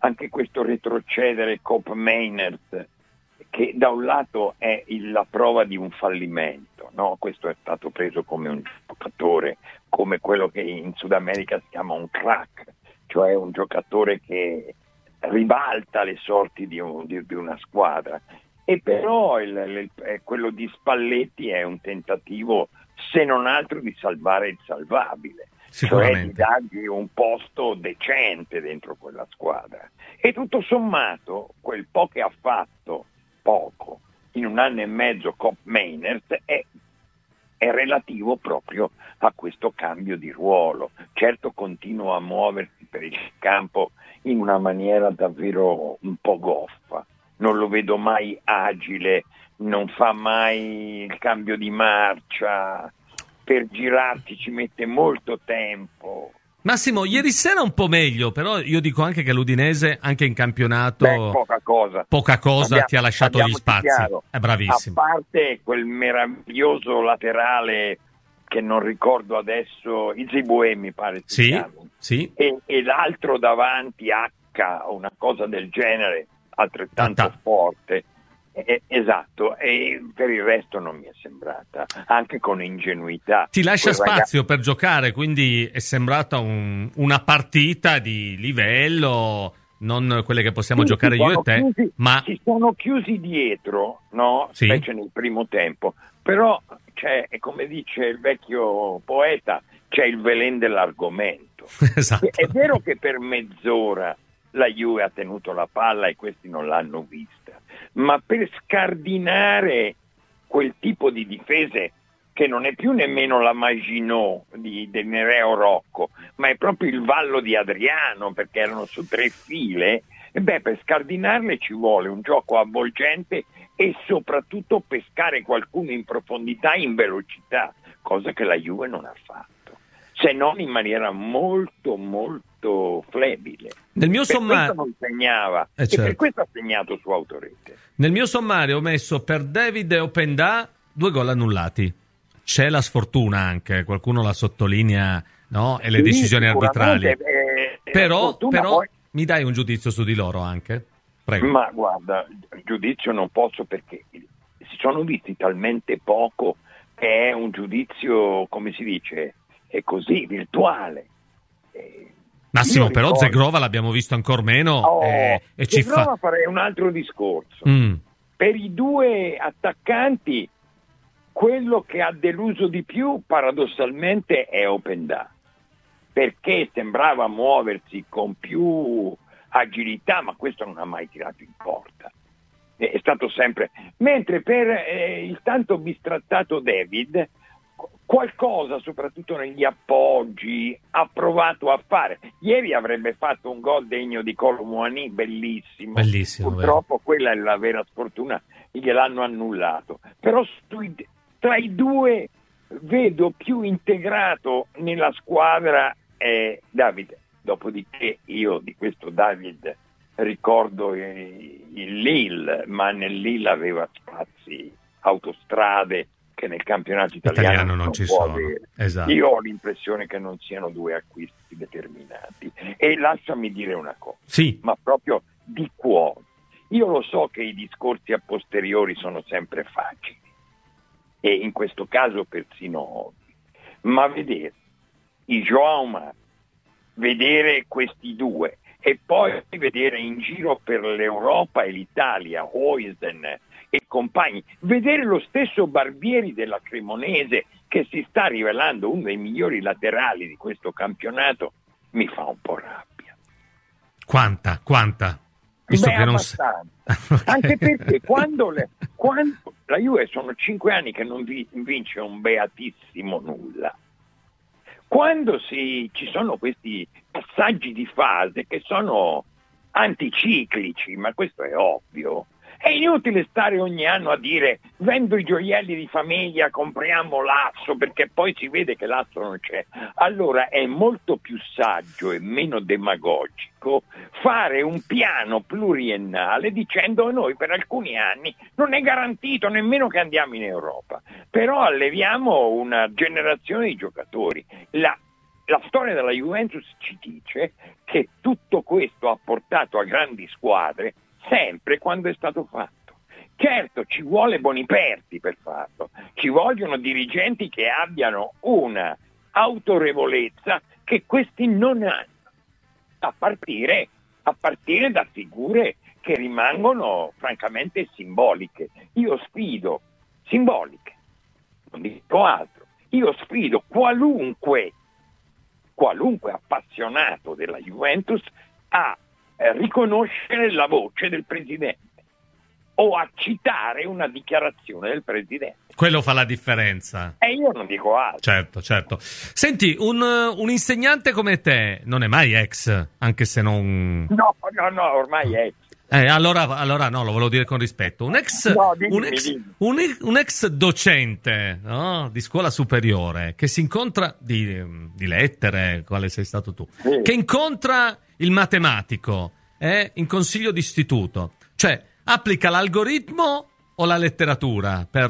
retrocedere Cop Meinert, che da un lato è la prova di un fallimento, no? Questo è stato preso come un giocatore, come quello che in Sud America si chiama un crack, cioè un giocatore che ribalta le sorti di una squadra. E però quello di Spalletti è un tentativo, se non altro, di salvare il salvabile, cioè di dargli un posto decente dentro quella squadra. E tutto sommato quel po' che ha fatto, poco, in un anno e mezzo Cop Meinert è relativo proprio a questo cambio di ruolo. Certo continua a muoversi per il campo in una maniera davvero un po' goffa, non lo vedo mai agile, non fa mai il cambio di marcia, per girarsi ci mette molto tempo. Massimo, ieri sera un po' meglio, però io dico anche che l'Udinese, anche in campionato, poca cosa ti ha lasciato gli spazi. Chiaro. È bravissimo. A parte quel meraviglioso laterale che non ricordo adesso, Izibue mi pare si chiama. Sì. E l'altro davanti, H, una cosa del genere, altrettanto forte. Esatto, e per il resto non mi è sembrata, anche con ingenuità. Ti lascia spazio per giocare, quindi è sembrata una partita di livello, non quelle che possiamo giocare io e te, ma si sono chiusi dietro, no? Sì. Specie nel primo tempo, però c'è, come dice il vecchio poeta, c'è il velen dell'argomento. Esatto. È vero che per mezz'ora la Juve ha tenuto la palla e questi non l'hanno vista, ma per scardinare quel tipo di difese che non è più nemmeno la Maginot del Nereo Rocco, ma è proprio il Vallo di Adriano, perché erano su 3 file, per scardinarle ci vuole un gioco avvolgente e soprattutto pescare qualcuno in profondità, in velocità, cosa che la Juve non ha fatto, se non in maniera molto molto flebile. Nel mio sommario non segnava, e certo. per questo ha segnato su Autorete. Nel mio sommario ho messo per David e Openda 2 gol annullati. C'è la sfortuna anche, qualcuno la sottolinea, no? E le decisioni arbitrali. Però poi... mi dai un giudizio su di loro anche? Prego. Ma guarda, giudizio non posso, perché si sono visti talmente poco che è un giudizio, come si dice, è così, virtuale. Massimo, però Zegrova l'abbiamo visto ancora meno e ci fa... Zegrova farei un altro discorso. Per i 2 attaccanti, quello che ha deluso di più paradossalmente è Openda, perché sembrava muoversi con più agilità, ma questo non ha mai tirato in porta. È stato sempre... Mentre per il tanto bistrattato David, qualcosa, soprattutto negli appoggi, ha provato a fare. Ieri avrebbe fatto un gol degno di Kolo Muani, bellissimo. Purtroppo quella è la vera sfortuna, gliel'hanno annullato. Però tra i 2 vedo più integrato nella squadra David. Dopodiché io di questo David ricordo il Lille, ma nel Lille aveva spazi, autostrade, che nel campionato italiano non ci sono. Esatto. Io ho l'impressione che non siano 2 acquisti determinati. E lasciami dire una cosa, ma proprio di cuore. Io lo so che i discorsi a posteriori sono sempre facili, e in questo caso persino ovvi, ma vedere i João Mário, vedere questi 2 e poi vedere in giro per l'Europa e l'Italia Huijsen e compagni, vedere lo stesso Barbieri della Cremonese che si sta rivelando uno dei migliori laterali di questo campionato, mi fa un po' rabbia. Quanta? Visto che non abbastanza. Anche perché quando la Juve sono 5 anni che non vince un beatissimo nulla. Quando ci sono questi passaggi di fase che sono anticiclici, ma questo è ovvio, è inutile stare ogni anno a dire vendo i gioielli di famiglia, compriamo l'asso, perché poi si vede che l'asso non c'è. Allora è molto più saggio e meno demagogico fare un piano pluriennale dicendo a noi per alcuni anni non è garantito nemmeno che andiamo in Europa, però alleviamo una generazione di giocatori. La storia della Juventus ci dice che tutto questo ha portato a grandi squadre sempre quando è stato fatto. Certo, ci vuole Boniperti per farlo, ci vogliono dirigenti che abbiano una autorevolezza che questi non hanno, a partire da figure che rimangono francamente simboliche. Simboliche, non dico altro, io sfido qualunque appassionato della Juventus a riconoscere la voce del presidente o a citare una dichiarazione del presidente. Quello fa la differenza. E io non dico altro. Certo. Senti, un insegnante come te non è mai ex, anche se non... No, ormai è ex. Allora no, lo volevo dire con rispetto. Un ex docente, no? Di scuola superiore che si incontra di lettere, quale sei stato tu, sì. Che incontra il matematico in consiglio d'istituto, cioè applica l'algoritmo o la letteratura per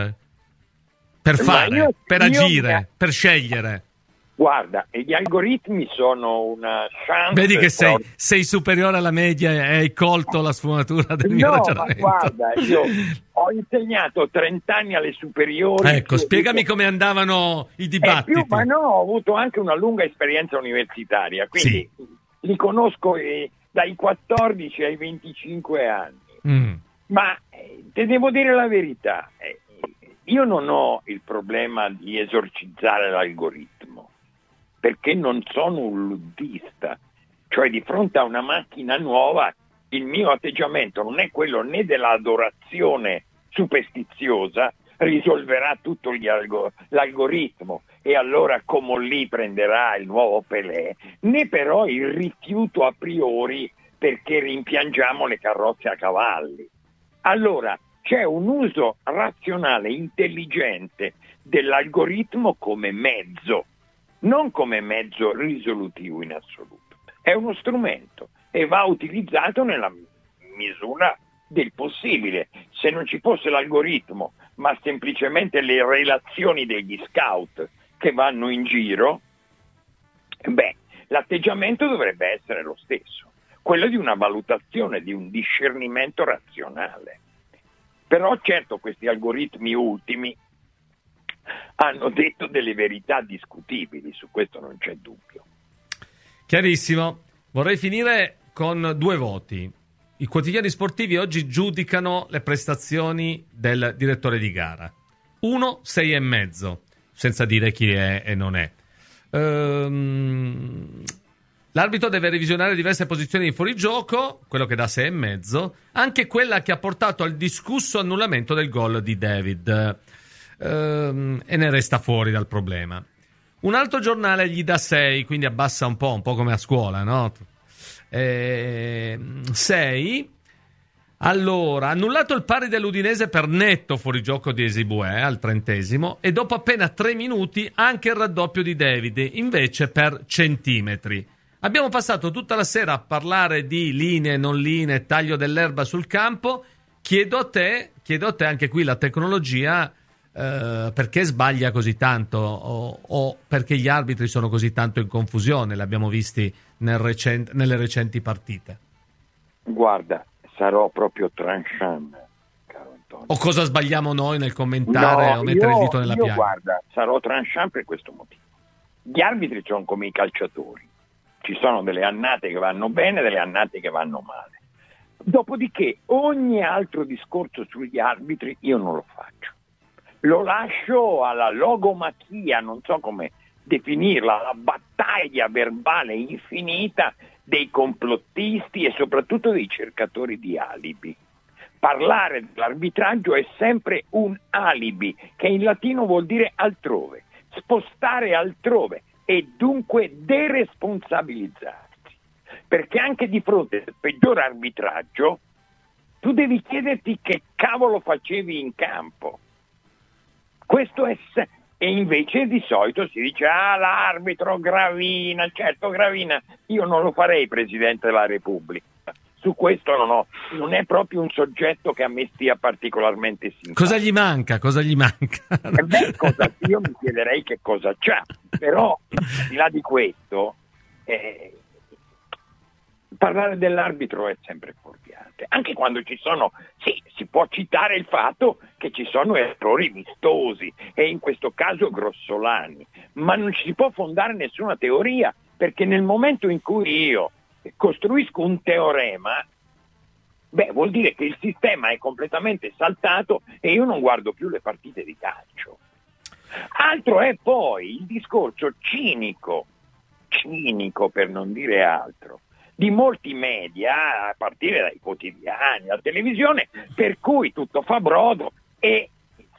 fare, per agire, per scegliere. Guarda, gli algoritmi sono una chance. Vedi che sei superiore alla media e hai colto la sfumatura del mio ragionamento. Ma guarda, io ho insegnato 30 anni alle superiori. Ecco, spiegami come andavano i dibattiti. Ho avuto anche una lunga esperienza universitaria, quindi li conosco dai 14 ai 25 anni. Ma te devo dire la verità, io non ho il problema di esorcizzare l'algoritmo, perché non sono un luddista, cioè di fronte a una macchina nuova il mio atteggiamento non è quello né dell'adorazione superstiziosa, risolverà tutto l'algoritmo e allora Comolli prenderà il nuovo Pelé, né però il rifiuto a priori perché rimpiangiamo le carrozze a cavalli. Allora c'è un uso razionale, intelligente dell'algoritmo come mezzo, non come mezzo risolutivo in assoluto. È uno strumento e va utilizzato nella misura del possibile. Se non ci fosse l'algoritmo, ma semplicemente le relazioni degli scout che vanno in giro, l'atteggiamento dovrebbe essere lo stesso, quello di una valutazione, di un discernimento razionale. Però certo questi algoritmi ultimi hanno detto delle verità discutibili, su questo non c'è dubbio. Chiarissimo. Vorrei finire con 2 voti. I quotidiani sportivi oggi giudicano le prestazioni del direttore di gara. 1, 6,5, senza dire chi è e non è. L'arbitro deve revisionare diverse posizioni di fuorigioco, quello che dà 6,5, anche quella che ha portato al discusso annullamento del gol di David, e ne resta fuori dal problema. Un altro giornale gli dà 6, quindi abbassa un po' come a scuola, no? 6. Allora, annullato il pari dell'Udinese per netto fuorigioco di Esibue al 30° e dopo appena 3 minuti anche il raddoppio di David, invece per centimetri. Abbiamo passato tutta la sera a parlare di linee, non linee, taglio dell'erba sul campo. Chiedo a te anche qui la tecnologia, perché sbaglia così tanto o perché gli arbitri sono così tanto in confusione, l'abbiamo visti nelle recenti partite. Guarda, sarò proprio tranchant, caro Antonio. O cosa sbagliamo noi nel commentare o mettere il dito nella piaga? Guarda, sarò tranchant per questo motivo. Gli arbitri sono come i calciatori. Ci sono delle annate che vanno bene, delle annate che vanno male. Dopodiché ogni altro discorso sugli arbitri io non lo faccio. Lo lascio alla logomachia, non so come definirla, la battaglia verbale infinita dei complottisti e soprattutto dei cercatori di alibi. Parlare dell'arbitraggio è sempre un alibi, che in latino vuol dire altrove, spostare altrove e dunque deresponsabilizzarsi. Perché anche di fronte al peggior arbitraggio tu devi chiederti che cavolo facevi in campo. Questo è e invece di solito si dice l'arbitro Gravina, certo Gravina, io non lo farei Presidente della Repubblica. Su questo non è proprio un soggetto che a me stia particolarmente simpatico. Cosa gli manca? Io mi chiederei che cosa c'ha, però al di là di questo parlare dell'arbitro è sempre fuorviante, anche quando ci sono, si può citare il fatto che ci sono errori vistosi e in questo caso grossolani, ma non ci si può fondare nessuna teoria, perché nel momento in cui io costruisco un teorema, vuol dire che il sistema è completamente saltato e io non guardo più le partite di calcio. Altro è poi il discorso cinico per non dire altro, di molti media, a partire dai quotidiani, la televisione, per cui tutto fa brodo e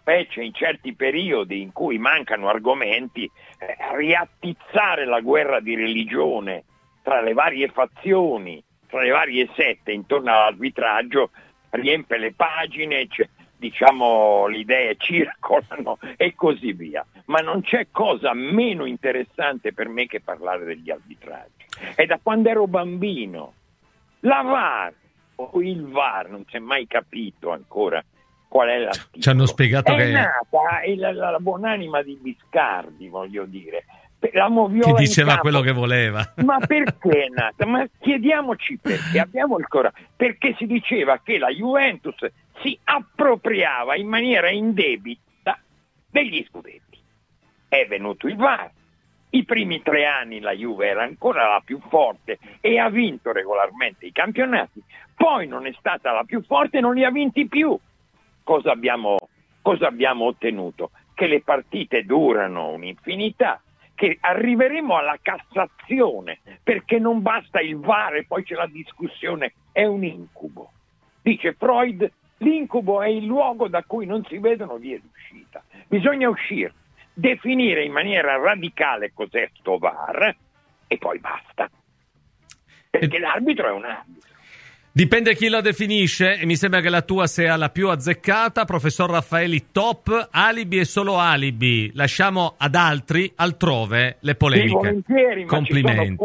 specie in certi periodi in cui mancano argomenti, riattizzare la guerra di religione tra le varie fazioni, tra le varie sette intorno all'arbitraggio, riempie le pagine, diciamo le idee circolano e così via. Ma non c'è cosa meno interessante per me che parlare degli arbitraggi. È da quando ero bambino. La VAR o il VAR, non si è mai capito ancora qual è l'articolo. Ci hanno spiegato è che nata la buonanima di Biscardi, voglio dire. Che diceva quello che voleva. Ma perché è nata? Ma chiediamoci perché. Abbiamo il coraggio. Perché si diceva che la Juventus si appropriava in maniera indebita degli scudetti. È venuto il VAR. I primi 3 anni la Juve era ancora la più forte e ha vinto regolarmente i campionati. Poi non è stata la più forte e non li ha vinti più. Cosa abbiamo ottenuto? Che le partite durano un'infinità, che arriveremo alla Cassazione, perché non basta il VAR e poi c'è la discussione, è un incubo. Dice Freud, l'incubo è il luogo da cui non si vedono vie d'uscita. Bisogna uscire, definire in maniera radicale cos'è sto VAR e poi basta. Perché l'arbitro è un arbitro. Dipende chi la definisce, e mi sembra che la tua sia la più azzeccata. Professor Raffaeli, top, alibi e solo alibi. Lasciamo ad altri, altrove, le polemiche. Sì, volentieri, ma complimenti.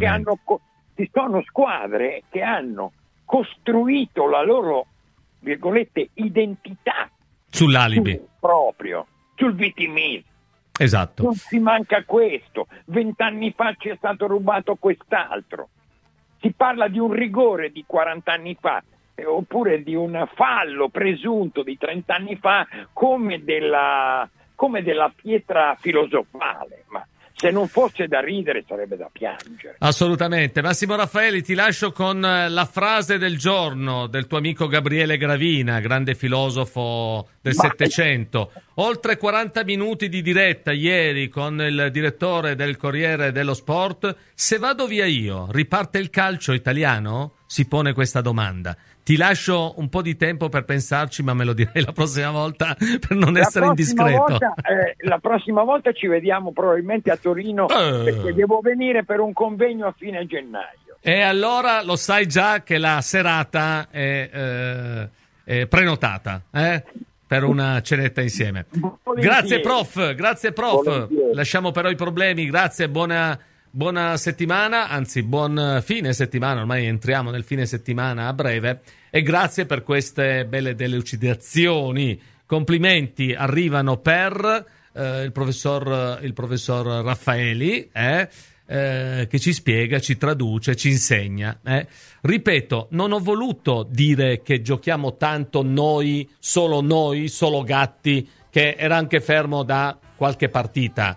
Ci sono squadre che hanno costruito la loro, virgolette, identità sull'alibi. Sul vittimismo. Esatto. Non si manca questo. 20 anni fa ci è stato rubato quest'altro. Si parla di un rigore di 40 anni fa, oppure di un fallo presunto di 30 anni fa come della pietra filosofale, ma se non fosse da ridere sarebbe da piangere. Assolutamente. Massimo Raffaeli, ti lascio con la frase del giorno del tuo amico Gabriele Gravina, grande filosofo del Settecento. Oltre 40 minuti di diretta ieri con il direttore del Corriere dello Sport. Se vado via io, riparte il calcio italiano? Si pone questa domanda. Ti lascio un po' di tempo per pensarci, ma me lo direi la prossima volta per non essere indiscreto. La prossima volta ci vediamo probabilmente a Torino, perché devo venire per un convegno a fine gennaio. E allora lo sai già che la serata è prenotata, per una cenetta insieme. Grazie prof. Volentieri. Lasciamo però i problemi. Grazie, buona settimana, anzi buon fine settimana, ormai entriamo nel fine settimana a breve, e grazie per queste belle delucidazioni. Complimenti arrivano per il professor Raffaeli, che ci spiega, ci traduce, ci insegna. Ripeto, non ho voluto dire che giochiamo tanto noi, solo gatti, che era anche fermo da qualche partita.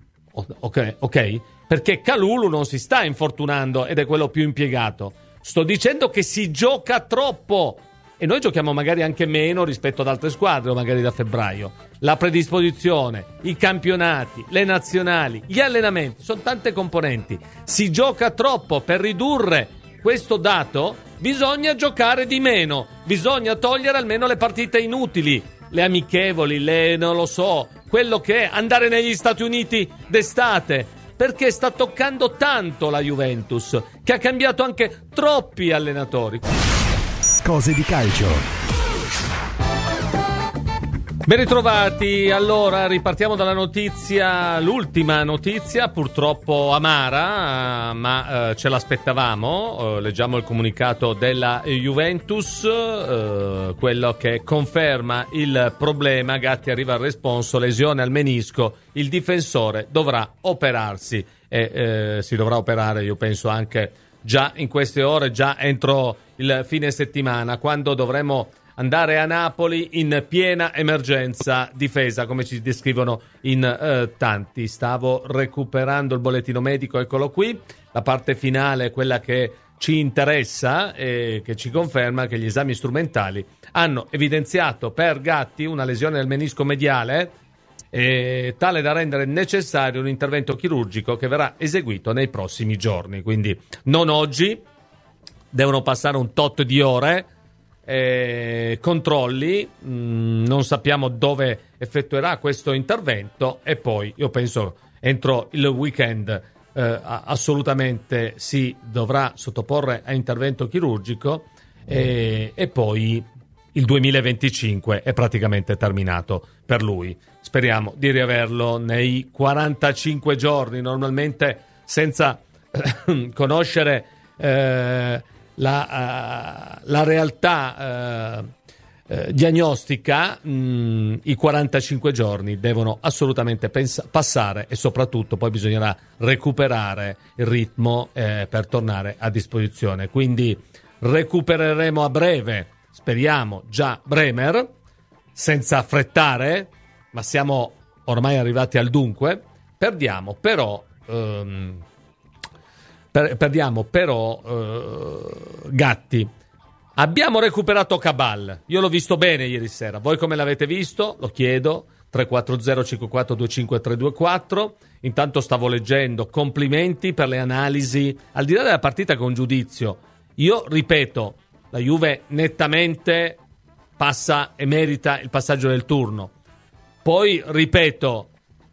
Ok? Perché Kalulu non si sta infortunando ed è quello più impiegato. Sto dicendo che si gioca troppo e noi giochiamo magari anche meno rispetto ad altre squadre, o magari da febbraio. La predisposizione, i campionati, le nazionali, gli allenamenti, sono tante componenti. Si gioca troppo. Per ridurre questo dato bisogna giocare di meno, bisogna togliere almeno le partite inutili, le amichevoli, non lo so, quello che è andare negli Stati Uniti d'estate, perché sta toccando tanto la Juventus, che ha cambiato anche troppi allenatori. Cose di calcio. Ben ritrovati, allora ripartiamo dalla notizia, l'ultima notizia, purtroppo amara, ma ce l'aspettavamo. Leggiamo il comunicato della Juventus, quello che conferma il problema. Gatti arriva al responso, lesione al menisco, il difensore dovrà operarsi e si dovrà operare, io penso anche già in queste ore, già entro il fine settimana, quando dovremo andare a Napoli in piena emergenza difesa, come ci descrivono in tanti. Stavo recuperando il bollettino medico, eccolo qui, la parte finale è quella che ci interessa e che ci conferma che gli esami strumentali hanno evidenziato per Gatti una lesione del menisco mediale, tale da rendere necessario un intervento chirurgico che verrà eseguito nei prossimi giorni, quindi non oggi, devono passare un tot di ore. controlli, non sappiamo dove effettuerà questo intervento e poi io penso entro il weekend assolutamente si dovrà sottoporre a intervento chirurgico e poi il 2025 è praticamente terminato per lui. Speriamo di riaverlo nei 45 giorni, normalmente senza conoscere la realtà diagnostica. I 45 giorni devono assolutamente passare e soprattutto poi bisognerà recuperare il ritmo per tornare a disposizione. Quindi recupereremo a breve, speriamo già Bremer, senza affrettare, ma siamo ormai arrivati al dunque. Perdiamo però Gatti. Abbiamo recuperato Cabal. Io l'ho visto bene ieri sera. Voi come l'avete visto? Lo chiedo. 340 5425 324. Intanto stavo leggendo. Complimenti per le analisi. Al di là della partita con giudizio, io ripeto, la Juve nettamente passa e merita il passaggio del turno. Poi ripeto,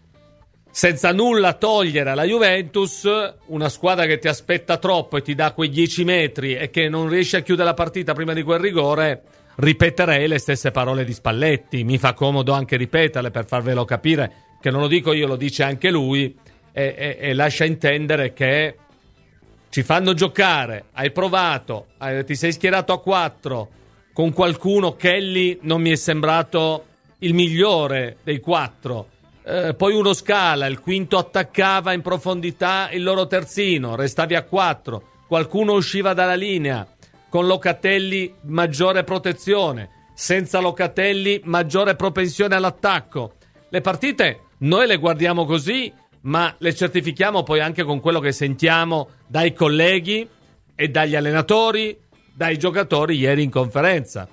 senza nulla togliere alla Juventus, una squadra che ti aspetta troppo e ti dà quei 10 metri e che non riesce a chiudere la partita prima di quel rigore, ripeterei le stesse parole di Spalletti. Mi fa comodo anche ripeterle per farvelo capire, che non lo dico io, lo dice anche lui, e lascia intendere che ci fanno giocare, hai provato, ti sei schierato a 4 con qualcuno. Kelly non mi è sembrato il migliore dei 4. Poi uno scala, il quinto attaccava in profondità il loro terzino, restavi a 4, qualcuno usciva dalla linea, con Locatelli maggiore protezione, senza Locatelli maggiore propensione all'attacco. Le partite noi le guardiamo così, ma le certifichiamo poi anche con quello che sentiamo dai colleghi e dagli allenatori, dai giocatori ieri in conferenza.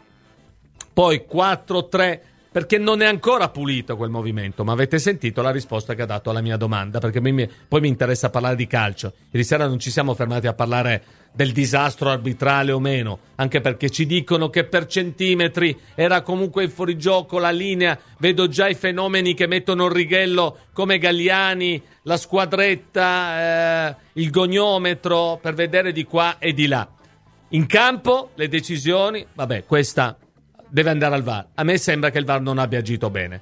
Poi 4-3, perché non è ancora pulito quel movimento, ma avete sentito la risposta che ha dato alla mia domanda, perché poi mi interessa parlare di calcio. Ieri sera non ci siamo fermati a parlare del disastro arbitrale o meno, anche perché ci dicono che per centimetri era comunque in fuorigioco la linea. Vedo già i fenomeni che mettono il righello come Galliani, la squadretta, il goniometro per vedere di qua e di là. In campo le decisioni, vabbè, questa deve andare al VAR. A me sembra che il VAR non abbia agito bene.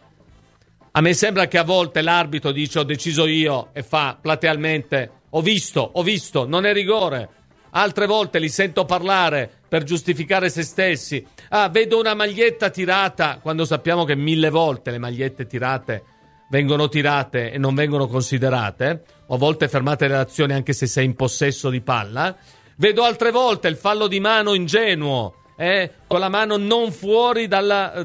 A me sembra che a volte l'arbitro dice ho deciso io e fa platealmente ho visto, non è rigore. Altre volte li sento parlare per giustificare se stessi. Vedo una maglietta tirata, quando sappiamo che 1000 volte le magliette tirate vengono tirate e non vengono considerate, o a volte fermate le azioni anche se sei in possesso di palla. Vedo altre volte il fallo di mano ingenuo, con la mano non fuori dal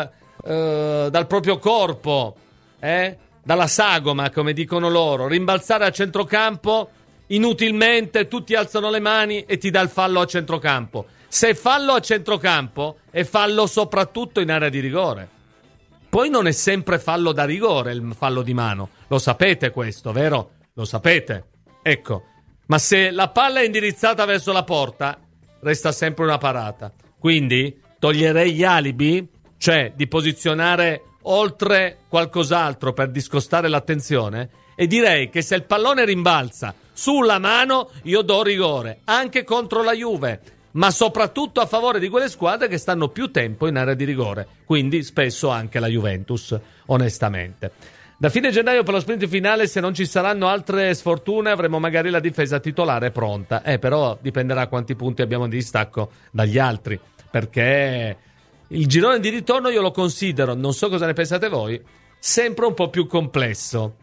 proprio corpo, dalla sagoma, come dicono loro, rimbalzare a centrocampo inutilmente, tutti alzano le mani e ti dà il fallo a centrocampo. Se è fallo a centrocampo è fallo soprattutto in area di rigore. Poi non è sempre fallo da rigore il fallo di mano, lo sapete questo, vero? Lo sapete, ecco. Ma se la palla è indirizzata verso la porta resta sempre una parata. Quindi toglierei gli alibi, cioè di posizionare oltre qualcos'altro per discostare l'attenzione, e direi che se il pallone rimbalza sulla mano io do rigore anche contro la Juve, ma soprattutto a favore di quelle squadre che stanno più tempo in area di rigore, quindi spesso anche la Juventus, onestamente. Da fine gennaio per lo sprint finale, se non ci saranno altre sfortune, avremo magari la difesa titolare pronta, però dipenderà quanti punti abbiamo di distacco dagli altri, perché il girone di ritorno io lo considero, non so cosa ne pensate voi, sempre un po' più complesso,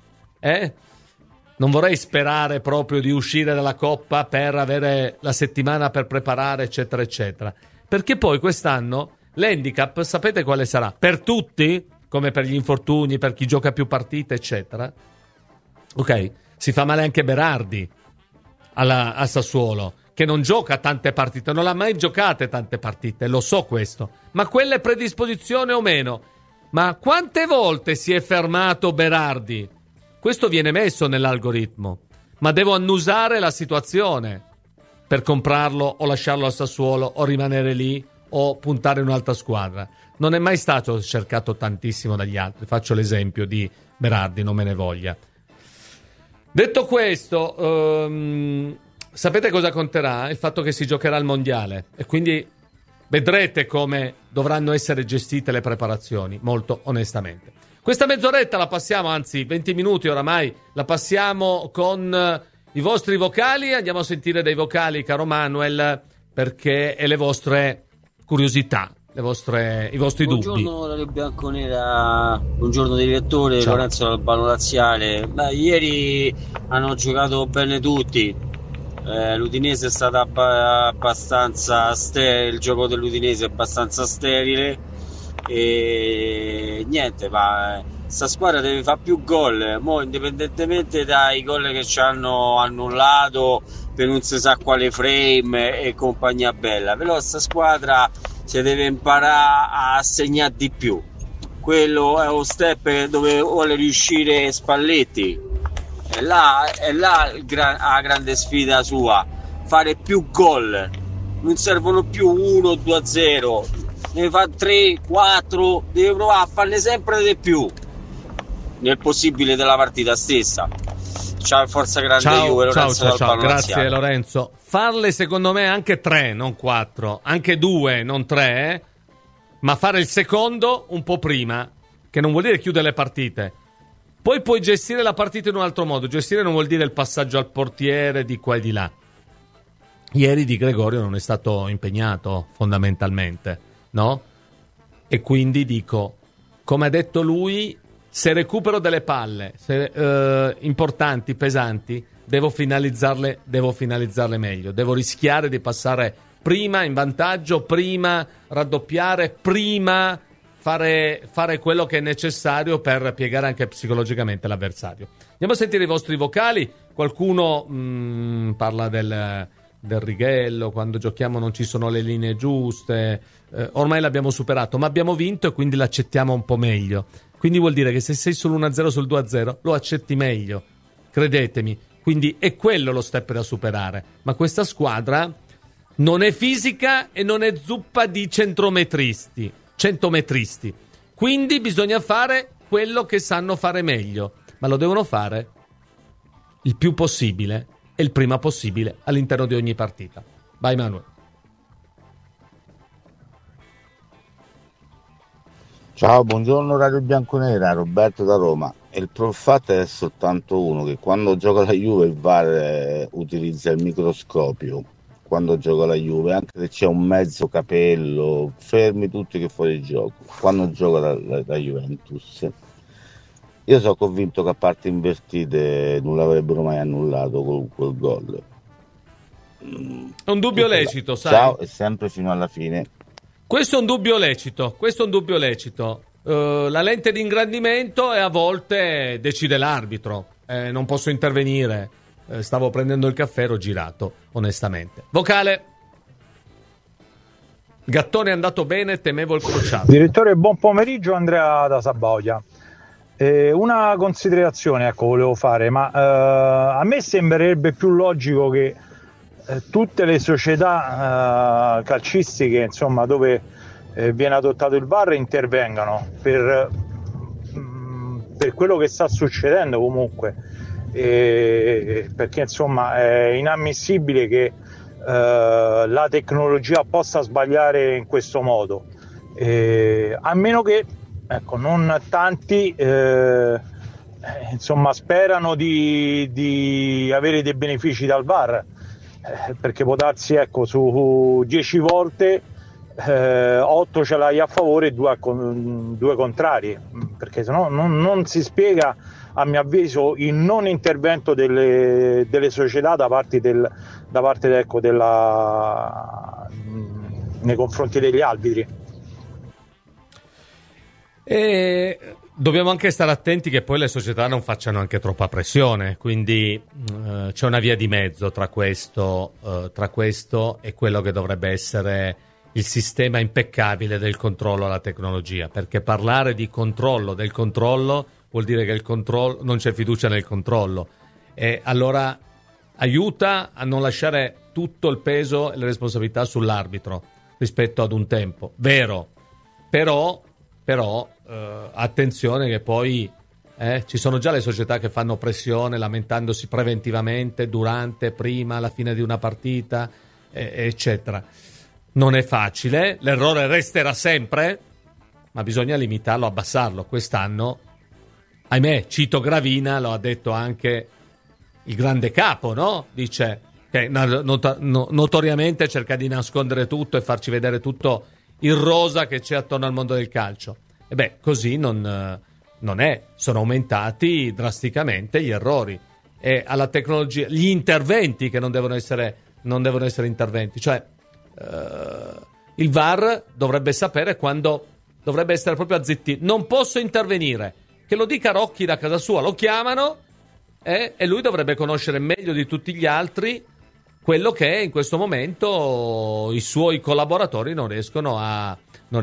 Non vorrei sperare proprio di uscire dalla Coppa per avere la settimana per preparare, eccetera, eccetera. Perché poi quest'anno l'handicap, sapete quale sarà? Per tutti, come per gli infortuni, per chi gioca più partite, eccetera. Ok, si fa male anche Berardi a Sassuolo, che non gioca tante partite, non ha mai giocate tante partite, lo so questo. Ma quella è predisposizione o meno? Ma quante volte si è fermato Berardi? Questo viene messo nell'algoritmo, ma devo annusare la situazione per comprarlo o lasciarlo a Sassuolo o rimanere lì o puntare in un'altra squadra. Non è mai stato cercato tantissimo dagli altri. Faccio l'esempio di Berardi, non me ne voglia. Detto questo, sapete cosa conterà? Il fatto che si giocherà il mondiale, e quindi vedrete come dovranno essere gestite le preparazioni, molto onestamente. Questa mezz'oretta la passiamo, anzi 20 minuti oramai, la passiamo con i vostri vocali. Andiamo a sentire dei vocali, caro Manuel, perché è le vostre curiosità, i vostri dubbi. Buongiorno Radio Bianconera, buongiorno direttore. Ciao. Lorenzo dal Ballo Laziale. Ieri hanno giocato bene tutti. L'Udinese è stata abbastanza il gioco dell'Udinese è abbastanza sterile e niente, ma sta squadra deve fare più gol, indipendentemente dai gol che ci hanno annullato per non si sa quale frame e compagnia bella, però sta squadra si deve imparare a segnare di più. Quello è un step dove vuole riuscire Spalletti. È là la grande sfida sua, fare più gol. Non servono più 1, 2-0, ne fa 3, 4, deve provare a farne sempre di più nel possibile della partita stessa. Ciao, forza grande Juve, Lorenzo. Ciao. Grazie Lorenzo. Farle secondo me anche 3, non 4, anche 2, non 3, ma fare il secondo un po' prima, che non vuol dire chiudere le partite. Poi puoi gestire la partita in un altro modo. Gestire non vuol dire il passaggio al portiere di qua e di là. Ieri Di Gregorio non è stato impegnato fondamentalmente, no? E quindi dico, come ha detto lui, se recupero delle palle importanti, pesanti, devo finalizzarle meglio. Devo rischiare di passare prima in vantaggio, prima raddoppiare, prima fare quello che è necessario per piegare anche psicologicamente l'avversario. Andiamo a sentire i vostri vocali. Qualcuno parla del righello, quando giochiamo non ci sono le linee giuste, ormai l'abbiamo superato, ma abbiamo vinto e quindi l'accettiamo un po' meglio. Quindi vuol dire che se sei sull'1-0, sul 2-0 lo accetti meglio, credetemi. Quindi è quello lo step da superare. Ma questa squadra non è fisica e non è zuppa di centometristi. Quindi bisogna fare quello che sanno fare meglio, ma lo devono fare il più possibile e il prima possibile all'interno di ogni partita. Vai Manuel. Ciao, buongiorno Radio Bianconera, Roberto da Roma. Il fatto è soltanto uno, che quando gioca la Juve il VAR utilizza il microscopio. Quando gioca la Juve, anche se c'è un mezzo capello, fermi tutti che fuori gioco. Quando gioca la Juventus, io sono convinto che a parte invertite non l'avrebbero mai annullato con quel gol. È un dubbio lecito, sai? Ciao e sempre fino alla fine. Questo è un dubbio lecito. La lente di ingrandimento e a volte decide l'arbitro. Non posso intervenire. Stavo prendendo il caffè, ero girato, onestamente. Vocale. Gattone è andato bene, temevo il crociato. Direttore, buon pomeriggio, Andrea da Sabaudia. Una considerazione, volevo fare, ma a me sembrerebbe più logico che tutte le società calcistiche, insomma, dove viene adottato il VAR intervengano per quello che sta succedendo comunque. Perché insomma è inammissibile che la tecnologia possa sbagliare in questo modo, a meno che non tanti insomma sperano di avere dei benefici dal VAR, perché può darsi su 10 volte 8 ce l'hai a favore e 2 contrari, perché sennò non si spiega, a mio avviso, il non intervento delle società da parte nei confronti degli arbitri. E dobbiamo anche stare attenti che poi le società non facciano anche troppa pressione, quindi c'è una via di mezzo tra questo e quello che dovrebbe essere il sistema impeccabile del controllo alla tecnologia, perché parlare di controllo del controllo vuol dire che il controllo non c'è fiducia nel controllo, e allora aiuta a non lasciare tutto il peso e le responsabilità sull'arbitro. rispetto ad un tempo, vero, però attenzione che poi ci sono già le società che fanno pressione lamentandosi preventivamente durante, prima, alla fine di una partita, eccetera. Non è facile, l'errore resterà sempre, ma bisogna limitarlo, abbassarlo. Quest'anno, ahimè, cito Gravina, lo ha detto anche il grande capo, no? Dice che notoriamente cerca di nascondere tutto e farci vedere tutto il rosa che c'è attorno al mondo del calcio. E beh, così non è. Sono aumentati drasticamente gli errori e alla tecnologia, gli interventi che non devono essere interventi. Cioè, il VAR dovrebbe sapere quando dovrebbe essere proprio azzittito. Non posso intervenire. Che lo dica Rocchi da casa sua, lo chiamano e lui dovrebbe conoscere meglio di tutti gli altri quello che in questo momento i suoi collaboratori non riescono a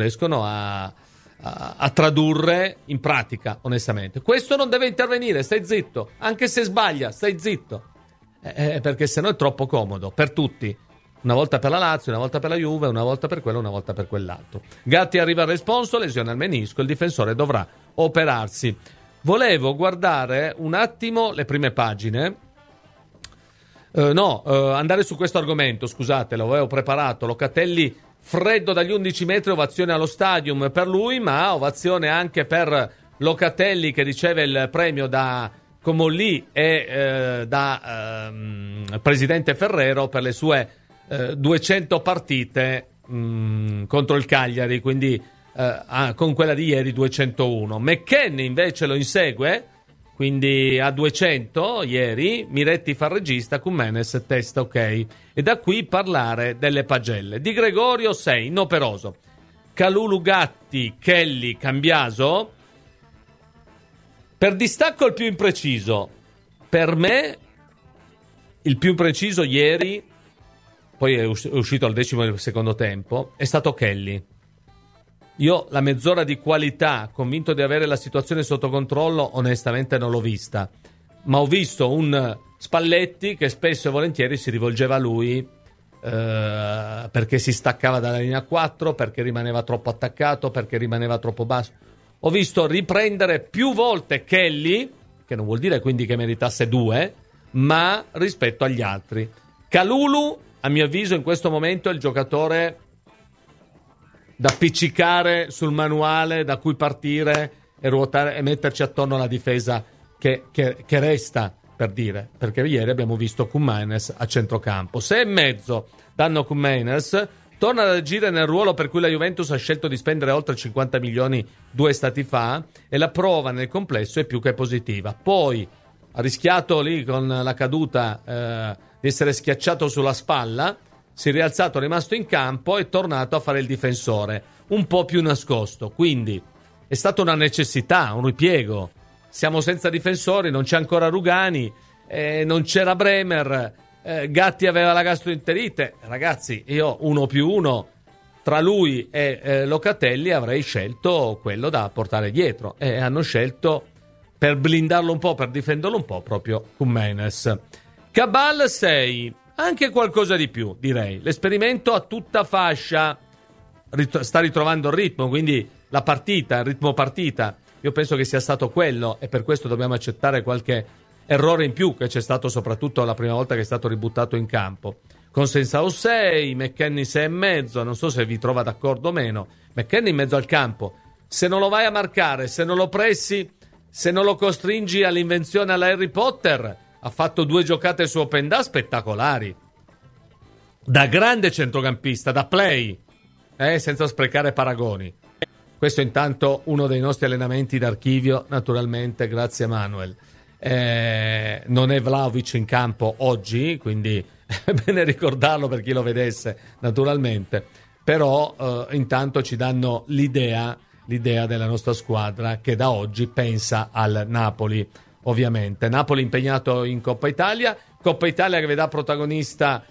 tradurre in pratica, onestamente. Questo non deve intervenire, stai zitto, anche se sbaglia, stai zitto, perché sennò è troppo comodo per tutti. Una volta per la Lazio, una volta per la Juve, una volta per quello, una volta per quell'altro. Gatti arriva al responso, lesione al menisco, il difensore dovrà operarsi. Volevo guardare un attimo le prime pagine. Andare su questo argomento, scusate, lo avevo preparato. Locatelli freddo dagli 11 metri, ovazione allo stadium per lui, ma ovazione anche per Locatelli che riceve il premio da Comolli e da presidente Ferrero per le sue 200 partite contro il Cagliari, quindi con quella di ieri 201. McKennie invece lo insegue, quindi a 200 ieri. Miretti fa il regista, Koumenes testa ok. E da qui parlare delle pagelle. Di Gregorio 6, inoperoso. Kalulu, Gatti, Kelly, Cambiaso. Per distacco il più impreciso. Per me il più preciso ieri, poi è uscito al 10° del secondo tempo, è stato Kelly. Io la mezz'ora di qualità, convinto di avere la situazione sotto controllo, onestamente non l'ho vista. Ma ho visto un Spalletti che spesso e volentieri si rivolgeva a lui perché si staccava dalla linea 4, perché rimaneva troppo attaccato, perché rimaneva troppo basso. Ho visto riprendere più volte Kelly, che non vuol dire quindi che meritasse 2, ma rispetto agli altri. Kalulu, a mio avviso, in questo momento è il giocatore da appiccicare sul manuale, da cui partire e ruotare e metterci attorno alla difesa che resta, per dire, perché ieri abbiamo visto Koumenes a centrocampo. 6,5 danno Koumenes, torna ad agire nel ruolo per cui la Juventus ha scelto di spendere oltre 50 milioni 2 estati fa, e la prova nel complesso è più che positiva. Poi ha rischiato lì con la caduta di essere schiacciato sulla spalla, si è rialzato, è rimasto in campo e è tornato a fare il difensore, un po' più nascosto. Quindi è stata una necessità, un ripiego. Siamo senza difensori, non c'è ancora Rugani, non c'era Bremer, Gatti aveva la gastroenterite. Ragazzi, io 1+1 tra lui e Locatelli avrei scelto quello da portare dietro, e hanno scelto, per blindarlo un po', per difenderlo un po', proprio Koumenes. Cabal 6, anche qualcosa di più, direi. L'esperimento a tutta fascia sta ritrovando il ritmo, quindi la partita, il ritmo partita, io penso che sia stato quello, e per questo dobbiamo accettare qualche errore in più che c'è stato, soprattutto la prima volta che è stato ributtato in campo. Con Sensao 6, McKennie 6,5, non so se vi trova d'accordo o meno. McKennie in mezzo al campo, se non lo vai a marcare, se non lo pressi, se non lo costringi all'invenzione alla Harry Potter, ha fatto 2 giocate su Open Da spettacolari, da grande centrocampista, da play, senza sprecare paragoni. Questo intanto uno dei nostri allenamenti d'archivio, naturalmente, grazie Manuel. Non è Vlahovic in campo oggi, quindi è bene ricordarlo per chi lo vedesse, naturalmente, però intanto ci danno l'idea della nostra squadra che da oggi pensa al Napoli, ovviamente. Napoli impegnato in Coppa Italia che vedrà protagonista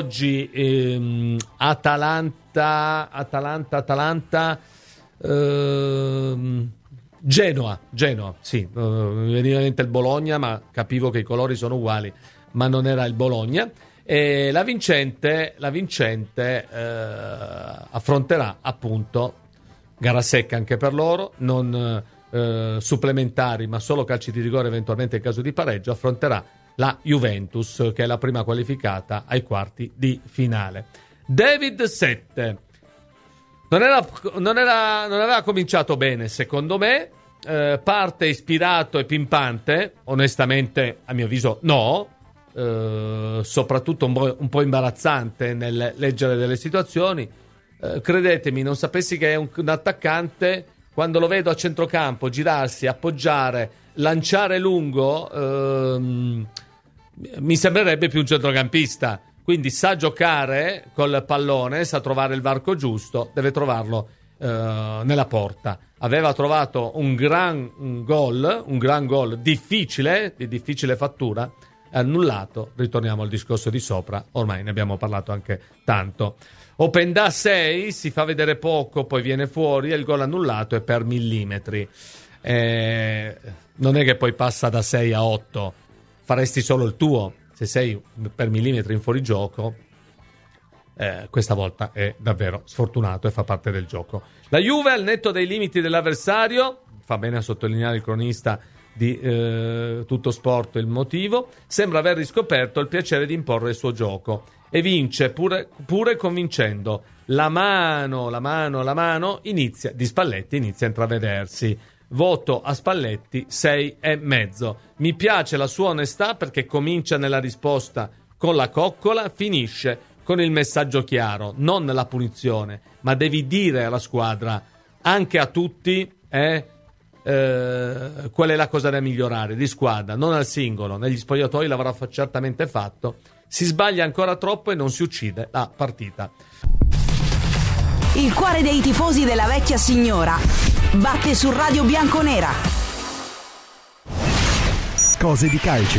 oggi Atalanta, Genoa, sì, mi veniva in mente il Bologna, ma capivo che i colori sono uguali, ma non era il Bologna. E la vincente affronterà appunto, gara secca anche per loro, non supplementari ma solo calci di rigore eventualmente in caso di pareggio, affronterà la Juventus, che è la prima qualificata ai quarti di finale. David 7 non aveva cominciato bene secondo me, parte ispirato e pimpante, onestamente a mio avviso no, soprattutto un po' imbarazzante nel leggere delle situazioni. Credetemi, non sapessi che è un attaccante, quando lo vedo a centrocampo girarsi, appoggiare, lanciare lungo, mi sembrerebbe più un centrocampista. Quindi sa giocare col pallone, sa trovare il varco giusto, deve trovarlo nella porta. Aveva trovato un gran gol difficile, di difficile fattura, annullato. Ritorniamo al discorso di sopra, ormai ne abbiamo parlato anche tanto. Openda 6, si fa vedere poco, poi viene fuori e il gol annullato è per millimetri. Non è che poi passa da 6 a 8, faresti solo il tuo. Se sei per millimetri in fuorigioco, questa volta è davvero sfortunato e fa parte del gioco. La Juve, al netto dei limiti dell'avversario, fa bene a sottolineare il cronista di Tutto Sport il motivo, sembra aver riscoperto il piacere di imporre il suo gioco e vince pure convincendo. La mano di Spalletti inizia a intravedersi. Voto a Spalletti 6,5. Mi piace la sua onestà, perché comincia nella risposta con la coccola, finisce con il messaggio chiaro, non la punizione, ma devi dire alla squadra, anche a tutti, qual è la cosa da migliorare di squadra, non al singolo. Negli spogliatoi l'avrà certamente fatto. Si sbaglia ancora troppo e non si uccide la partita. Il cuore dei tifosi della vecchia signora batte su Radio Bianconera. Cose di calcio.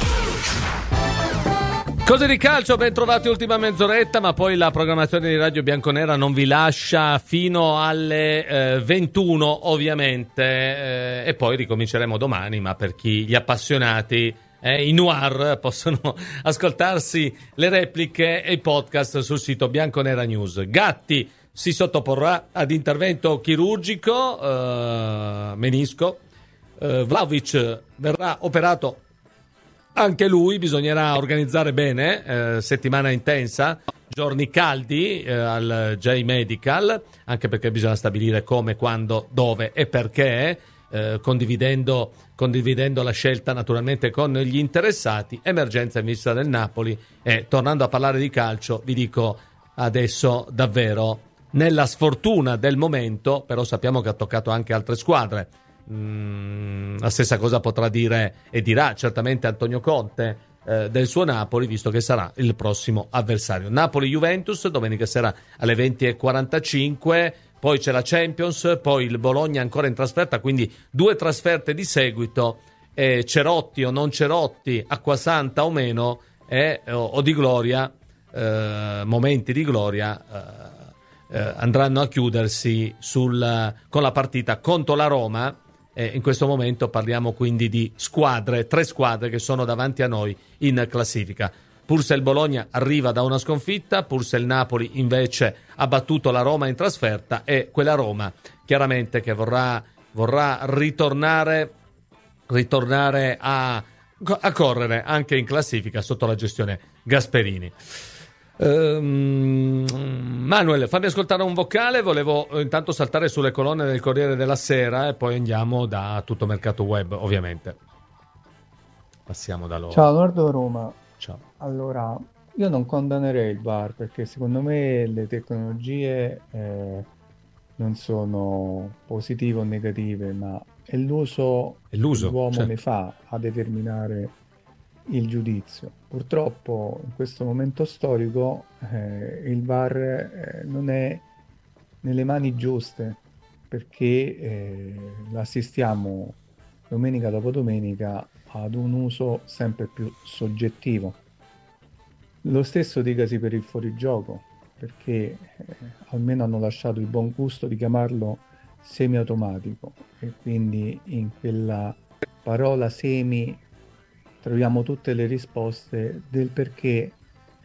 Cose di calcio, ben trovati, ultima mezz'oretta, ma poi la programmazione di Radio Bianconera non vi lascia fino alle 21 ovviamente, e poi ricominceremo domani, ma per gli appassionati, i noir possono ascoltarsi le repliche e i podcast sul sito Bianconera News. Gatti si sottoporrà ad intervento chirurgico, menisco. Vlahovic verrà operato anche lui, bisognerà organizzare bene, settimana intensa, giorni caldi al J-Medical, anche perché bisogna stabilire come, quando, dove e perché, condividendo la scelta naturalmente con gli interessati. Emergenza in vista del Napoli. E tornando a parlare di calcio, vi dico adesso davvero, nella sfortuna del momento, però sappiamo che ha toccato anche altre squadre. La stessa cosa potrà dire e dirà certamente Antonio Conte del suo Napoli, visto che sarà il prossimo avversario. Napoli-Juventus domenica sera alle 20:45, poi c'è la Champions, poi il Bologna ancora in trasferta, quindi 2 trasferte di seguito. Cerotti o non Cerotti, Acquasanta o meno, o di gloria, momenti di gloria, andranno a chiudersi con la partita contro la Roma. In questo momento parliamo quindi di 3 squadre che sono davanti a noi in classifica. Pur se il Bologna arriva da una sconfitta, pur se il Napoli invece ha battuto la Roma in trasferta, e quella Roma chiaramente che vorrà ritornare a correre anche in classifica sotto la gestione Gasperini. Manuel, fammi ascoltare un vocale. Volevo intanto saltare sulle colonne del Corriere della Sera e poi andiamo da Tutto Mercato Web, ovviamente. Passiamo da loro. Ciao Nord Roma. Ciao. Allora, io non condannerei il VAR, perché secondo me le tecnologie non sono positive o negative, ma è l'uso che l'uomo certo. ne fa a determinare il giudizio. Purtroppo in questo momento storico il VAR non è nelle mani giuste, perché l'assistiamo domenica dopo domenica ad un uso sempre più soggettivo. Lo stesso dicasi per il fuorigioco, perché almeno hanno lasciato il buon gusto di chiamarlo semiautomatico, e quindi in quella parola semi troviamo tutte le risposte del perché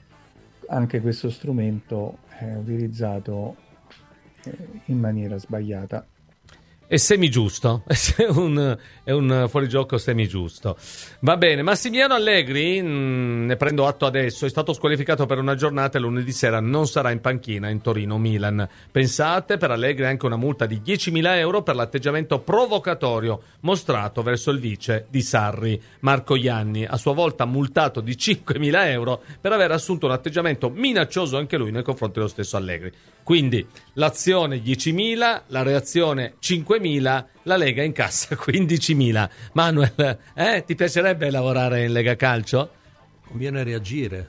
anche questo strumento è utilizzato in maniera sbagliata. È semigiusto, è un fuorigioco semigiusto. Va bene, Massimiliano Allegri, ne prendo atto adesso, è stato squalificato per una giornata e lunedì sera non sarà in panchina in Torino-Milan. Pensate, per Allegri anche una multa di 10.000 euro per l'atteggiamento provocatorio mostrato verso il vice di Sarri, Marco Ianni, a sua volta multato di 5.000 euro per aver assunto un atteggiamento minaccioso anche lui nei confronti dello stesso Allegri. Quindi l'azione 10.000, la reazione 5.000, la Lega incassa 15.000. Manuel, ti piacerebbe lavorare in Lega Calcio? Conviene reagire.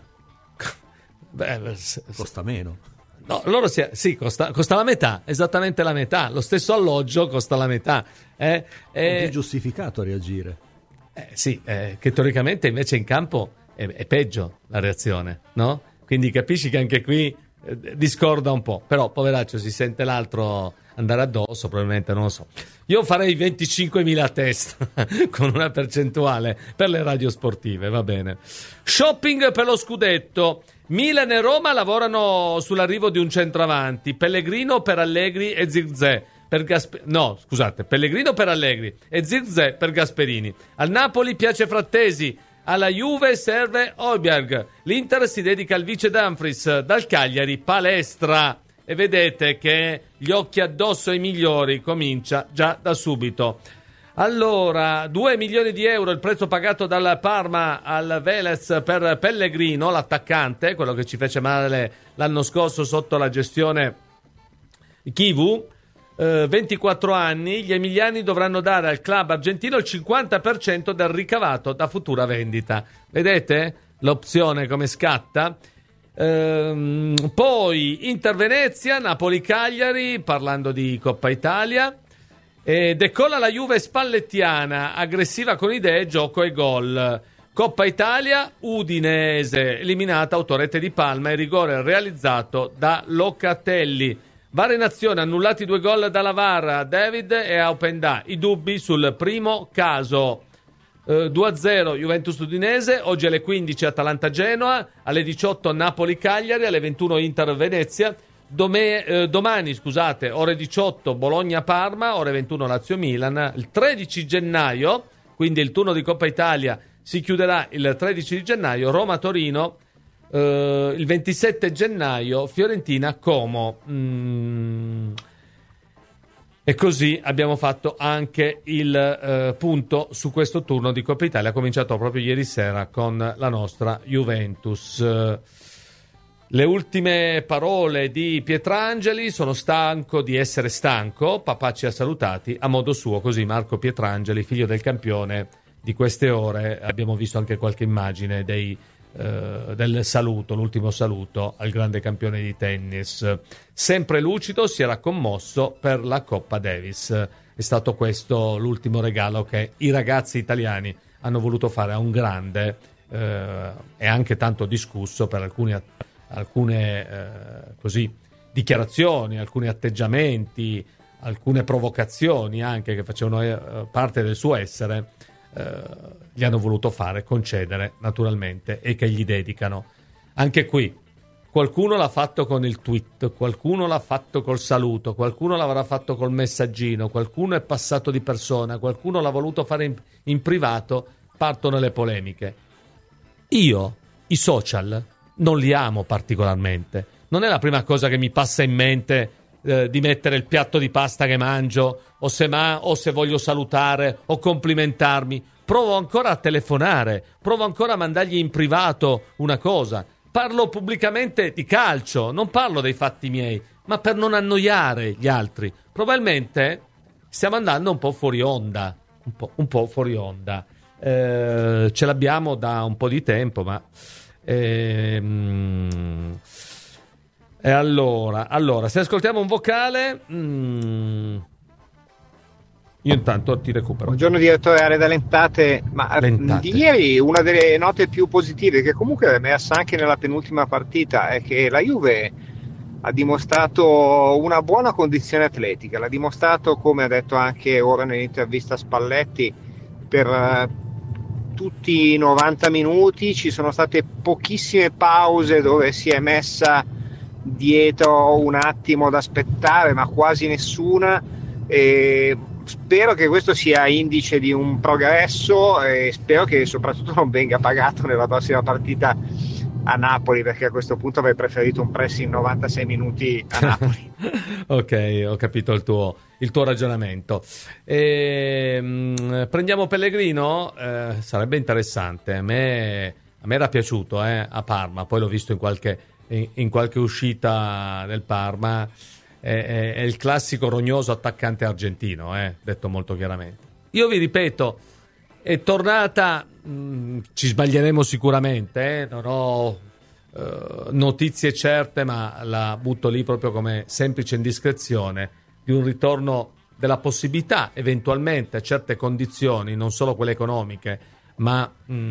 Costa meno. No, loro sì, costa la metà, esattamente la metà. Lo stesso alloggio costa la metà. È più giustificato reagire. Sì, che teoricamente invece in campo è peggio la reazione, no? Quindi capisci che anche qui discorda un po', però poveraccio, si sente l'altro andare addosso, probabilmente, non lo so. Io farei 25.000 a testa con una percentuale per le radio sportive, va bene. Shopping per lo scudetto. Milan e Roma lavorano sull'arrivo di un centravanti. Pellegrino per Allegri e Zirkzee Pellegrino per Allegri e Zirkzee per Gasperini. Al Napoli piace Frattesi. Alla Juve serve Højbjerg. L'Inter si dedica al vice Dumfries. Dal Cagliari palestra. E vedete che gli occhi addosso ai migliori comincia già da subito. Allora, 2 milioni di euro il prezzo pagato dal Parma al Velez per Pellegrino, l'attaccante, quello che ci fece male l'anno scorso sotto la gestione Chivu. 24 anni, gli emiliani dovranno dare al club argentino il 50% del ricavato da futura vendita. Vedete l'opzione come scatta? Poi Inter Venezia, Napoli Cagliari, parlando di Coppa Italia. Decolla la Juve spallettiana, aggressiva con idee, gioco e gol. Coppa Italia, Udinese, eliminata, autorete di Palma e rigore realizzato da Locatelli. Varie nazioni, annullati 2 gol dalla VAR, David e Openda. I dubbi sul primo caso. 2-0 Juventus Udinese, oggi alle 15 Atalanta-Genoa, alle 18 Napoli-Cagliari, alle 21 Inter-Venezia, domani, ore 18 Bologna-Parma, ore 21 Lazio-Milan, il 13 gennaio, quindi il turno di Coppa Italia si chiuderà il 13 gennaio, Roma-Torino, il 27 gennaio Fiorentina-Como. E così abbiamo fatto anche il punto su questo turno di Coppa Italia, cominciato proprio ieri sera con la nostra Juventus. Le ultime parole di Pietrangeli: sono stanco di essere stanco, papà ci ha salutati a modo suo, così Marco Pietrangeli, figlio del campione di queste ore. Abbiamo visto anche qualche immagine del saluto, l'ultimo saluto al grande campione di tennis. Sempre lucido, si era commosso per la Coppa Davis. È stato questo l'ultimo regalo che i ragazzi italiani hanno voluto fare a un grande e anche tanto discusso per alcune così dichiarazioni, alcuni atteggiamenti, alcune provocazioni anche che facevano parte del suo essere. Gli hanno voluto fare, concedere naturalmente, e che gli dedicano. Anche qui qualcuno l'ha fatto con il tweet, qualcuno l'ha fatto col saluto, qualcuno l'avrà fatto col messaggino, qualcuno è passato di persona, qualcuno l'ha voluto fare in privato. Partono le polemiche. Io i social non li amo particolarmente, non è la prima cosa che mi passa in mente di mettere il piatto di pasta che mangio, o se voglio salutare o complimentarmi. Provo ancora a telefonare, provo ancora a mandargli in privato una cosa. Parlo pubblicamente di calcio, non parlo dei fatti miei, ma per non annoiare gli altri. Probabilmente stiamo andando un po' fuori onda, un po' fuori onda. Ce l'abbiamo da un po' di tempo, ma e allora, se ascoltiamo un vocale, io intanto ti recupero. Buongiorno direttore Areda Lentate. Di ieri una delle note più positive, che comunque è emersa anche nella penultima partita, è che la Juve ha dimostrato una buona condizione atletica, l'ha dimostrato, come ha detto anche ora nell'intervista Spalletti, per tutti i 90 minuti, ci sono state pochissime pause dove si è messa dietro un attimo ad aspettare, ma quasi nessuna. E spero che questo sia indice di un progresso e spero che soprattutto non venga pagato nella prossima partita a Napoli, perché a questo punto avrei preferito un pressing 96 minuti a Napoli. Ok, ho capito il tuo ragionamento. Prendiamo Pellegrino? Sarebbe interessante. A me era piaciuto a Parma, poi l'ho visto in qualche uscita del Parma. È il classico rognoso attaccante argentino, detto molto chiaramente. Io vi ripeto, è tornata, ci sbaglieremo sicuramente, non ho notizie certe, ma la butto lì proprio come semplice indiscrezione, di un ritorno della possibilità eventualmente a certe condizioni, non solo quelle economiche, ma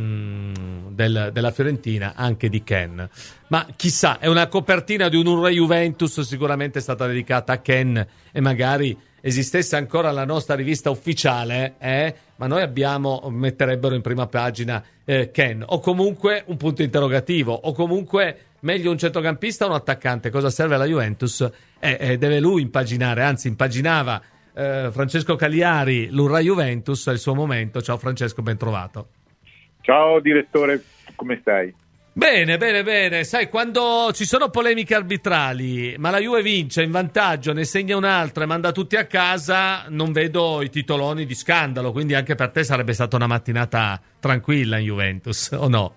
della Fiorentina, anche di Ken. Ma chissà, è una copertina di un'Urra Juventus sicuramente è stata dedicata a Ken, e magari esistesse ancora la nostra rivista ufficiale, ma noi metterebbero in prima pagina Ken, o comunque un punto interrogativo, o comunque meglio un centrocampista o un attaccante. Cosa serve alla Juventus? Deve lui impaginare, anzi impaginava Francesco Cagliari l'Urra Juventus, è il suo momento. Ciao Francesco, ben trovato. Ciao direttore, come stai? Bene. Sai, quando ci sono polemiche arbitrali, ma la Juve vince in vantaggio, ne segna un'altra e manda tutti a casa, non vedo i titoloni di scandalo, quindi anche per te sarebbe stata una mattinata tranquilla in Juventus, o no?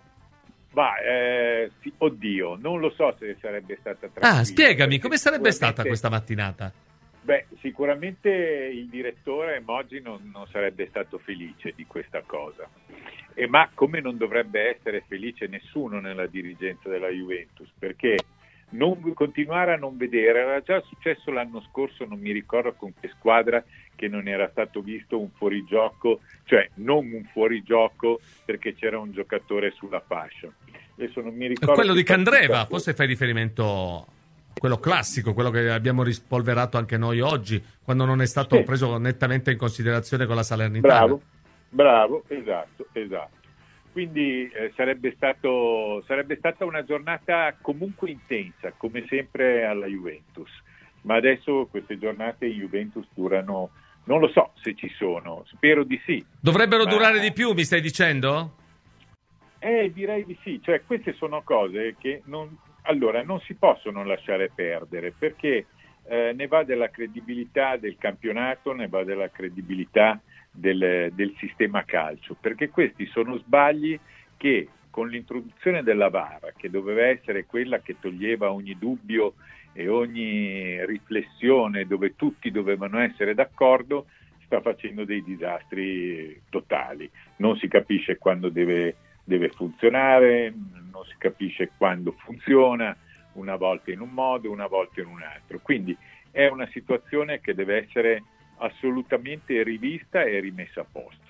Sì, oddio, non lo so se sarebbe stata tranquilla. Spiegami, come sarebbe stata questa mattinata? Sicuramente il direttore Moggi non sarebbe stato felice di questa cosa, ma come non dovrebbe essere felice nessuno nella dirigenza della Juventus, perché continuare a non vedere, era già successo l'anno scorso, non mi ricordo con che squadra, che non era stato visto un fuorigioco, cioè non un fuorigioco perché c'era un giocatore sulla fascia. Adesso non mi ricordo. Quello di Candreva, forse fai riferimento quello classico, quello che abbiamo rispolverato anche noi oggi, quando non è stato preso nettamente in considerazione con la Salernitana. Bravo, esatto. Quindi sarebbe stata una giornata comunque intensa, come sempre alla Juventus, ma adesso queste giornate in Juventus durano, non lo so se ci sono, spero di sì. Dovrebbero durare di più, mi stai dicendo? Direi di sì, cioè queste sono cose che non si possono lasciare perdere, perché ne va della credibilità del campionato, ne va della credibilità del sistema calcio, perché questi sono sbagli che con l'introduzione della VAR, che doveva essere quella che toglieva ogni dubbio e ogni riflessione, dove tutti dovevano essere d'accordo, sta facendo dei disastri totali. Non si capisce quando deve funzionare, non si capisce quando funziona, una volta in un modo, una volta in un altro. Quindi è una situazione che deve essere assolutamente rivista e rimessa a posto.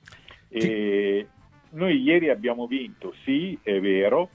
E noi ieri abbiamo vinto, sì, è vero,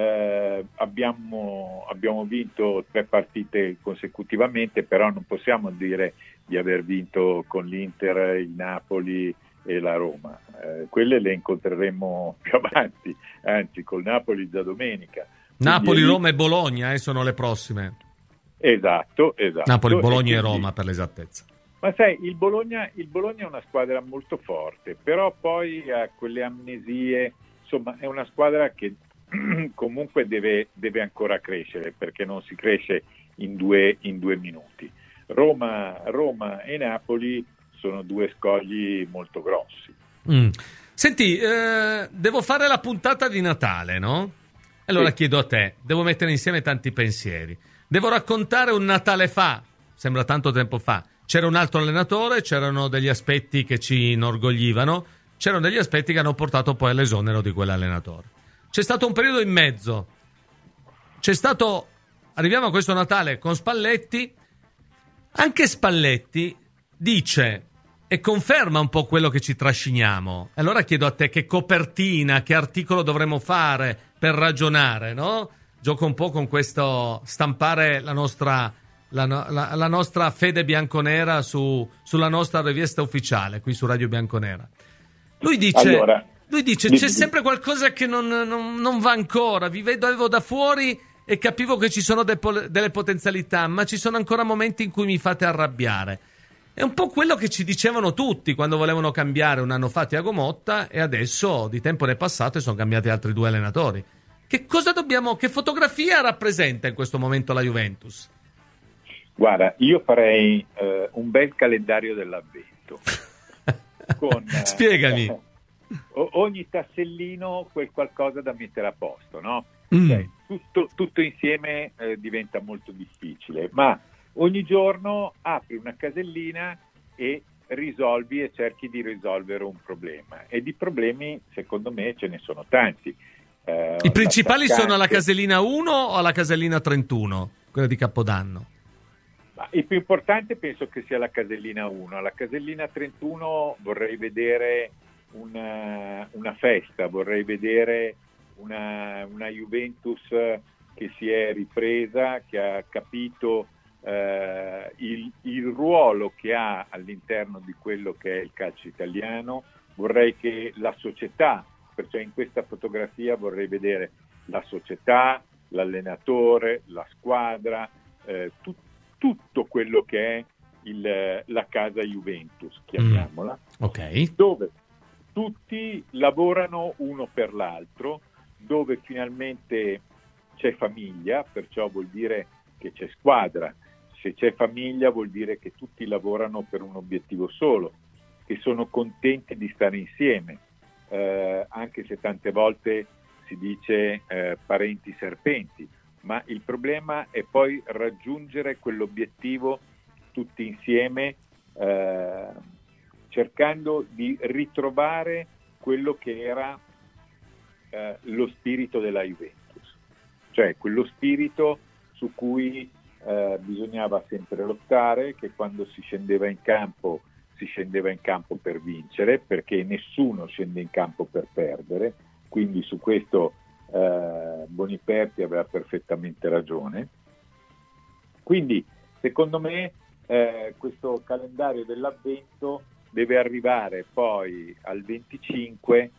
abbiamo vinto 3 partite consecutivamente, però non possiamo dire di aver vinto con l'Inter, il Napoli e la Roma. Quelle le incontreremo più avanti, anzi col Napoli già domenica. Napoli, Roma e Bologna sono le prossime. Esatto. Napoli, Bologna e Roma per l'esattezza. Ma sai, il Bologna è una squadra molto forte, però poi ha quelle amnesie, insomma è una squadra che comunque deve ancora crescere, perché non si cresce in due minuti. Roma e Napoli sono 2 scogli molto grossi. Senti, devo fare la puntata di Natale, no? Allora chiedo a te, devo mettere insieme tanti pensieri. Devo raccontare un Natale fa, sembra tanto tempo fa. C'era un altro allenatore, c'erano degli aspetti che ci inorgoglivano, c'erano degli aspetti che hanno portato poi all'esonero di quell'allenatore. C'è stato un periodo in mezzo. Arriviamo a questo Natale con Spalletti. Anche Spalletti dice e conferma un po' quello che ci trasciniamo. Allora chiedo a te che copertina, che articolo dovremmo fare per ragionare, no? Gioco un po' con questo stampare la nostra fede bianconera sulla nostra rivista ufficiale qui su Radio Bianconera. Lui dice Lui dice c'è sempre qualcosa che non va ancora, vi vedo da fuori e capivo che ci sono delle potenzialità, ma ci sono ancora momenti in cui mi fate arrabbiare. È un po' quello che ci dicevano tutti quando volevano cambiare un anno fa Thiago Motta, e adesso di tempo ne è passato e sono cambiati altri 2 allenatori. Che fotografia rappresenta in questo momento la Juventus? Guarda, io farei un bel calendario dell'avvento. Spiegami. Ogni tassellino quel qualcosa da mettere a posto, no? Cioè, tutto insieme diventa molto difficile, ma ogni giorno apri una casellina e risolvi e cerchi di risolvere un problema, e di problemi secondo me ce ne sono tanti. I principali sono alla casellina 1 o alla casellina 31, quella di Capodanno? Ma il più importante penso che sia la casellina 1. Alla casellina 31 vorrei vedere una festa, vorrei vedere una Juventus che si è ripresa, che ha capito il ruolo che ha all'interno di quello che è il calcio italiano. Vorrei che la società, perciò in questa fotografia vorrei vedere la società, l'allenatore, la squadra, tutto quello che è la casa Juventus, chiamiamola, ok, dove tutti lavorano uno per l'altro, dove finalmente c'è famiglia, perciò vuol dire che c'è squadra. Se c'è famiglia vuol dire che tutti lavorano per un obiettivo solo, che sono contenti di stare insieme, anche se tante volte si dice parenti serpenti, ma il problema è poi raggiungere quell'obiettivo tutti insieme, cercando di ritrovare quello che era lo spirito della Juventus, cioè quello spirito su cui bisognava sempre lottare, che quando si scendeva in campo per vincere, perché nessuno scende in campo per perdere, quindi su questo Boniperti aveva perfettamente ragione. Quindi secondo me questo calendario dell'avvento deve arrivare poi al 25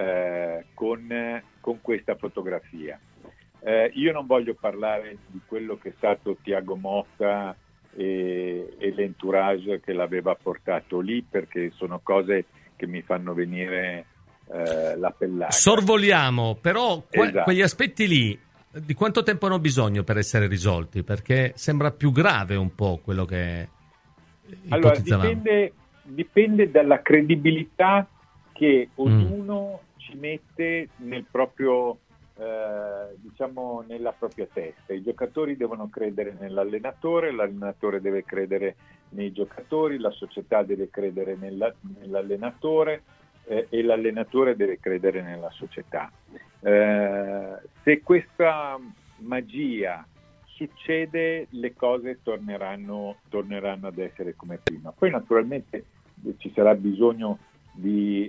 con questa fotografia. Io non voglio parlare di quello che è stato Thiago Motta e l'entourage che l'aveva portato lì, perché sono cose che mi fanno venire la pellata. Sorvoliamo, però Esatto. quegli aspetti lì di quanto tempo hanno bisogno per essere risolti? Perché sembra più grave un po' quello che allora ipotizzavamo. dipende dalla credibilità che ognuno ci mette nel proprio diciamo nella propria testa. I giocatori devono credere nell'allenatore, l'allenatore deve credere nei giocatori, la società deve credere nell'allenatore e l'allenatore deve credere nella società. Se questa magia succede, le cose torneranno ad essere come prima. Poi naturalmente ci sarà bisogno di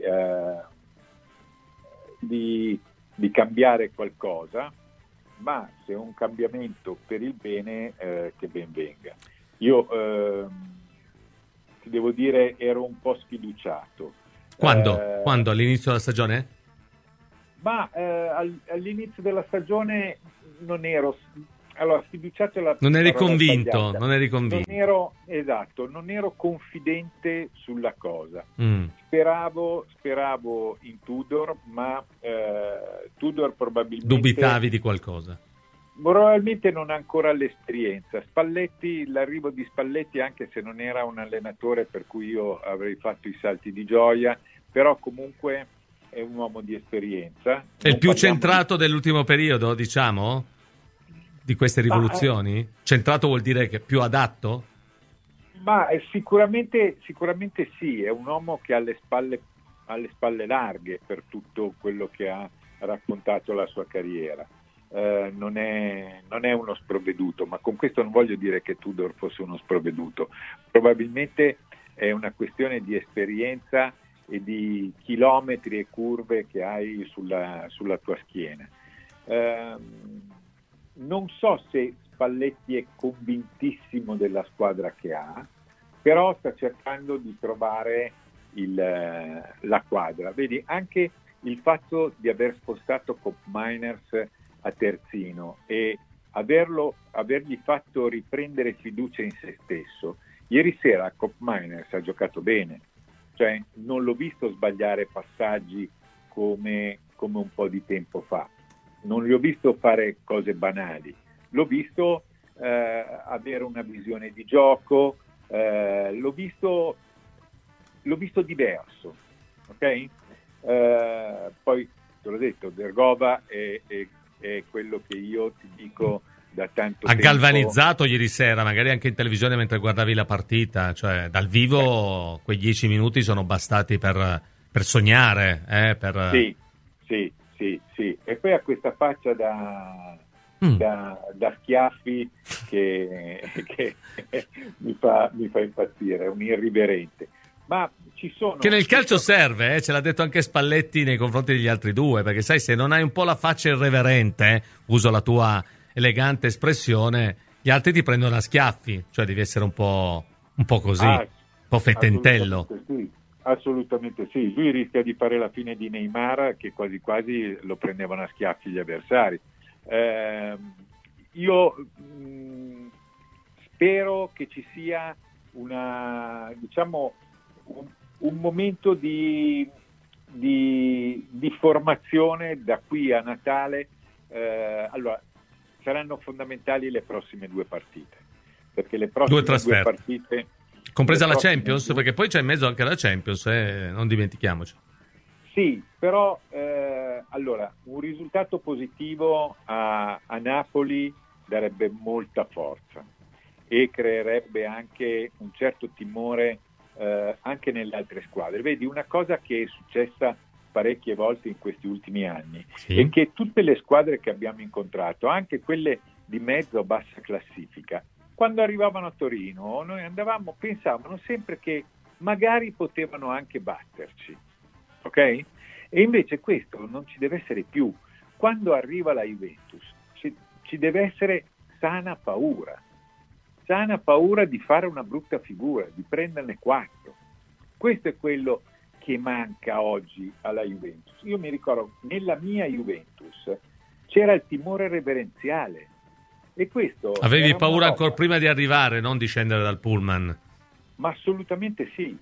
cambiare qualcosa, ma se è un cambiamento per il bene, che ben venga. Io ti devo dire, ero un po' sfiduciato. Quando? All'inizio della stagione? Ma all'inizio della stagione non ero... Allora, sfiduciato non eri convinto, non ero confidente sulla cosa. Speravo in Tudor, ma Tudor probabilmente... Dubitavi di qualcosa? Probabilmente non ha ancora l'esperienza. Spalletti, l'arrivo di Spalletti, anche se non era un allenatore per cui io avrei fatto i salti di gioia, però comunque è un uomo di esperienza. È il più centrato dell'ultimo periodo, diciamo? Di queste rivoluzioni? Centrato vuol dire che più adatto? Ma sicuramente sì, è un uomo che ha le spalle larghe per tutto quello che ha raccontato la sua carriera. Non è uno sprovveduto, ma con questo non voglio dire che Tudor fosse uno sprovveduto. Probabilmente è una questione di esperienza e di chilometri e curve che hai sulla tua schiena. Non so se Spalletti è convintissimo della squadra che ha, però sta cercando di trovare la quadra. Vedi, anche il fatto di aver spostato Koopmeiners a terzino e avergli fatto riprendere fiducia in se stesso. Ieri sera Koopmeiners ha giocato bene, cioè non l'ho visto sbagliare passaggi come un po' di tempo fa, non gli ho visto fare cose banali, l'ho visto avere una visione di gioco, l'ho visto diverso, ok? Poi te l'ho detto, Dergova è quello che io ti dico da tanto tempo. Ha galvanizzato ieri sera, magari anche in televisione mentre guardavi la partita, cioè dal vivo quei 10 minuti sono bastati per sognare. Sì. E poi ha questa faccia da schiaffi che mi fa impazzire, è un irriverente. Ma ci sono... Che nel calcio serve, ce l'ha detto anche Spalletti nei confronti degli altri due, perché sai, se non hai un po' la faccia irreverente, uso la tua elegante espressione, gli altri ti prendono a schiaffi, cioè devi essere un po' così, un po' fettentello. Assolutamente sì, lui rischia di fare la fine di Neymar, che quasi quasi lo prendevano a schiaffi gli avversari. Io spero che ci sia un momento di formazione da qui a Natale. Allora, saranno fondamentali le prossime 2 partite, perché le prossime 2 partite, compresa la Champions, perché poi c'è in mezzo anche la Champions, non dimentichiamoci. Sì, però allora un risultato positivo a Napoli darebbe molta forza e creerebbe anche un certo timore anche nelle altre squadre. Vedi, una cosa che è successa parecchie volte in questi ultimi anni è che tutte le squadre che abbiamo incontrato, anche quelle di mezzo a bassa classifica, quando arrivavano a Torino noi pensavano sempre che magari potevano anche batterci, ok? E invece questo non ci deve essere più. Quando arriva la Juventus ci deve essere sana paura di fare una brutta figura, di prenderne 4. Questo è quello che manca oggi alla Juventus. Io mi ricordo, nella mia Juventus c'era il timore reverenziale, e questo... Avevi paura ancora prima di arrivare, non di scendere dal pullman? Ma assolutamente sì.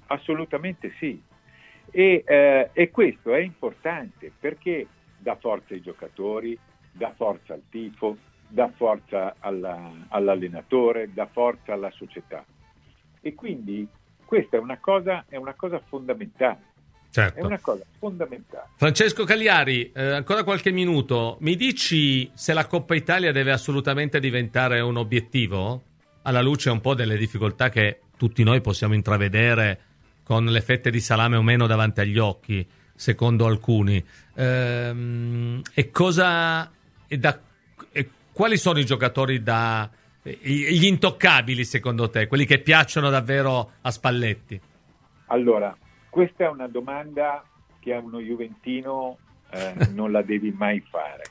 E questo è importante, perché dà forza ai giocatori, dà forza al tifo, dà forza all'allenatore, dà forza alla società. E quindi questa è una cosa fondamentale. Certo. È una cosa fondamentale. Francesco Cagliari, ancora qualche minuto. Mi dici se la Coppa Italia deve assolutamente diventare un obiettivo? Alla luce un po' delle difficoltà che tutti noi possiamo intravedere con le fette di salame o meno davanti agli occhi, secondo alcuni. Quali sono i giocatori gli intoccabili secondo te, quelli che piacciono davvero a Spalletti? Allora, questa è una domanda che a uno juventino non la devi mai fare.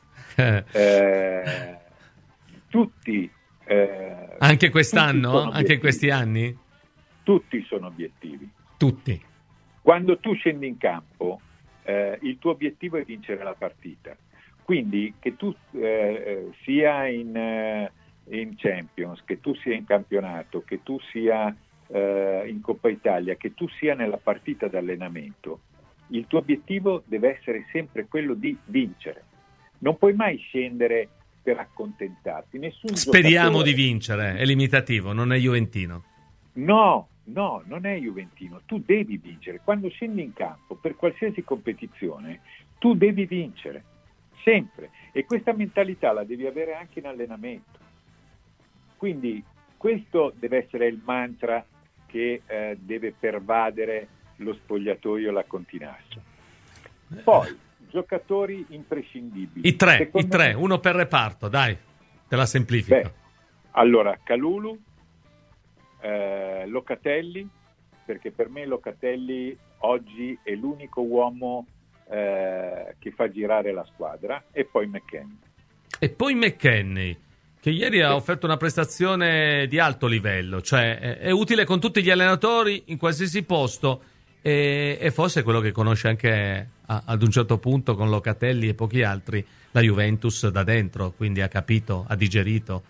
Tutti anche quest'anno? Anche in questi anni? Tutti sono obiettivi. Tutti. Quando tu scendi in campo, il tuo obiettivo è vincere la partita. Quindi che tu sia in Champions, che tu sia in campionato, che tu sia in Coppa Italia, che tu sia nella partita d'allenamento, il tuo obiettivo deve essere sempre quello di vincere. Non puoi mai scendere per accontentarti. Speriamo di vincere, è limitativo, non è juventino. No, non è juventino. Tu devi vincere. Quando scendi in campo per qualsiasi competizione, tu devi vincere. Sempre. E questa mentalità la devi avere anche in allenamento. Quindi questo deve essere il mantra che deve pervadere lo spogliatoio, la continassa. Poi, giocatori imprescindibili. I tre, uno per reparto, dai, te la semplifico. Allora, Kalulu, Locatelli, perché per me Locatelli oggi è l'unico uomo che fa girare la squadra, e poi McKennie. Che ieri ha offerto una prestazione di alto livello, cioè è utile con tutti gli allenatori in qualsiasi posto, e forse è quello che conosce anche ad un certo punto con Locatelli e pochi altri la Juventus da dentro, quindi ha capito, ha digerito.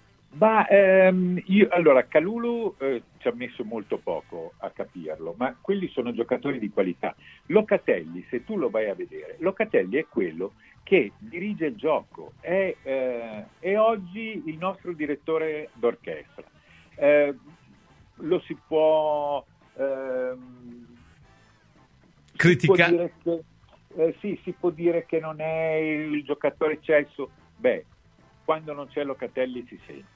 Allora Kalulu ci ha messo molto poco a capirlo, ma quelli sono giocatori di qualità. Locatelli, se tu lo vai a vedere, Locatelli è quello che dirige il gioco, è oggi il nostro direttore d'orchestra. Lo si può criticare. Si può dire che non è il giocatore eccelso. Quando non c'è Locatelli si sente.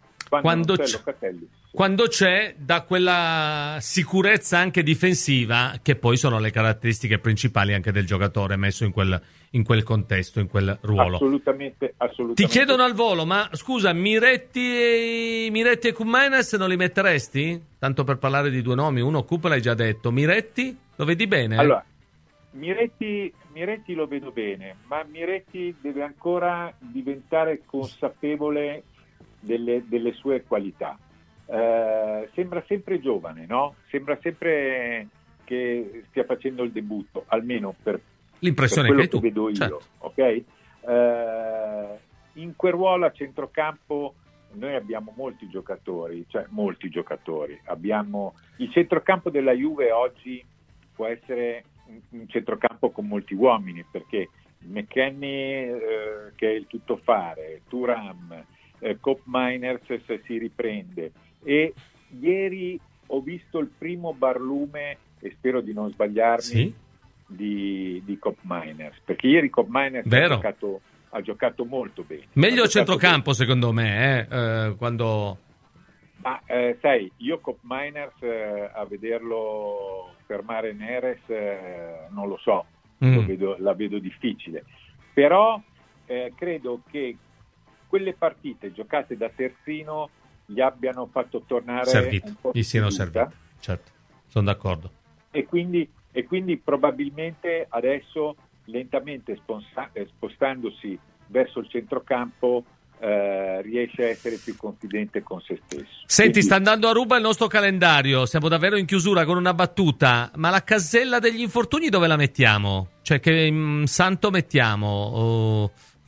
Quando c'è, dà quella sicurezza anche difensiva, che poi sono le caratteristiche principali anche del giocatore messo in quel contesto, in quel ruolo. Assolutamente. Ti chiedono al volo, ma scusa, Miretti e Koopmeiners non li metteresti? Tanto per parlare di due nomi, uno Koop l'hai già detto, Miretti lo vedi bene? Allora, Miretti lo vedo bene, ma Miretti deve ancora diventare consapevole delle sue qualità. Sembra sempre giovane, no? Sembra sempre che stia facendo il debutto, almeno per l'impressione quello che tu vedo io, certo. Ok? In quel ruolo a centrocampo noi abbiamo molti giocatori. Abbiamo il centrocampo della Juve oggi può essere un centrocampo con molti uomini, perché McKennie che è il tuttofare, Thuram, Koopmeiners se si riprende, e ieri ho visto il primo barlume, e spero di non sbagliarmi, di Koopmeiners, perché ieri Koopmeiners ha giocato molto bene. Meglio a centrocampo bene. Secondo me, quando... Ma sai, io Koopmeiners a vederlo fermare Neres non lo so, la vedo difficile, però credo che quelle partite giocate da terzino gli abbiano fatto tornare un po' gli siano serviti, certo, sono d'accordo. E quindi probabilmente adesso lentamente spostandosi verso il centrocampo riesce a essere più confidente con se stesso. Senti, sta andando a ruba il nostro calendario, siamo davvero in chiusura con una battuta, ma la casella degli infortuni dove la mettiamo? Cioè che santo mettiamo?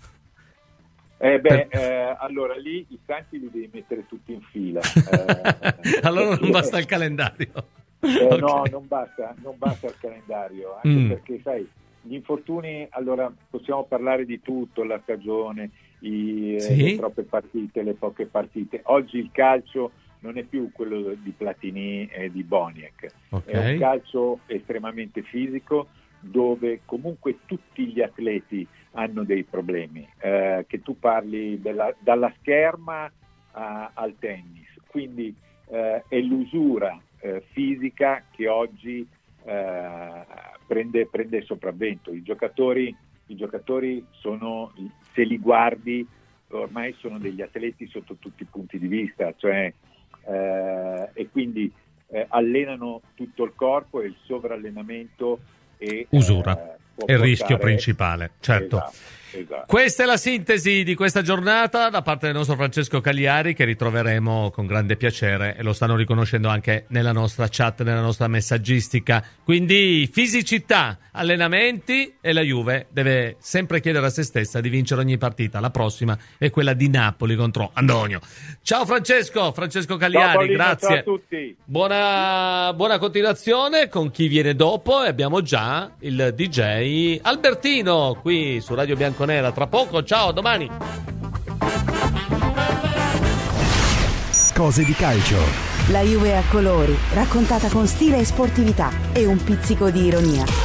Allora lì i santi li devi mettere tutti in fila. Allora non basta il calendario. Okay. No, non basta il calendario, anche perché sai, gli infortuni, allora possiamo parlare di tutto, la stagione, le troppe partite, le poche partite. Oggi il calcio non è più quello di Platini e di Boniek, è un calcio estremamente fisico, dove comunque tutti gli atleti hanno dei problemi, che tu parli dalla scherma al tennis, quindi è l'usura fisica che oggi prende sopravvento. I giocatori sono, se li guardi, ormai sono degli atleti sotto tutti i punti di vista, cioè e quindi allenano tutto il corpo, e il sovrallenamento e usura è il rischio principale, certo. Esatto. Questa è la sintesi di questa giornata da parte del nostro Francesco Cagliari, che ritroveremo con grande piacere, e lo stanno riconoscendo anche nella nostra chat, nella nostra messaggistica. Quindi fisicità, allenamenti, e la Juve deve sempre chiedere a se stessa di vincere ogni partita. La prossima è quella di Napoli contro Andonio. Ciao Francesco Cagliari, ciao, Paolino, grazie. ciao a tutti. Buona continuazione con chi viene dopo, e abbiamo già il DJ Albertino qui su Radio Bianconera tra poco. Ciao, a domani. Cose di calcio. La Juve a colori, raccontata con stile e sportività e un pizzico di ironia.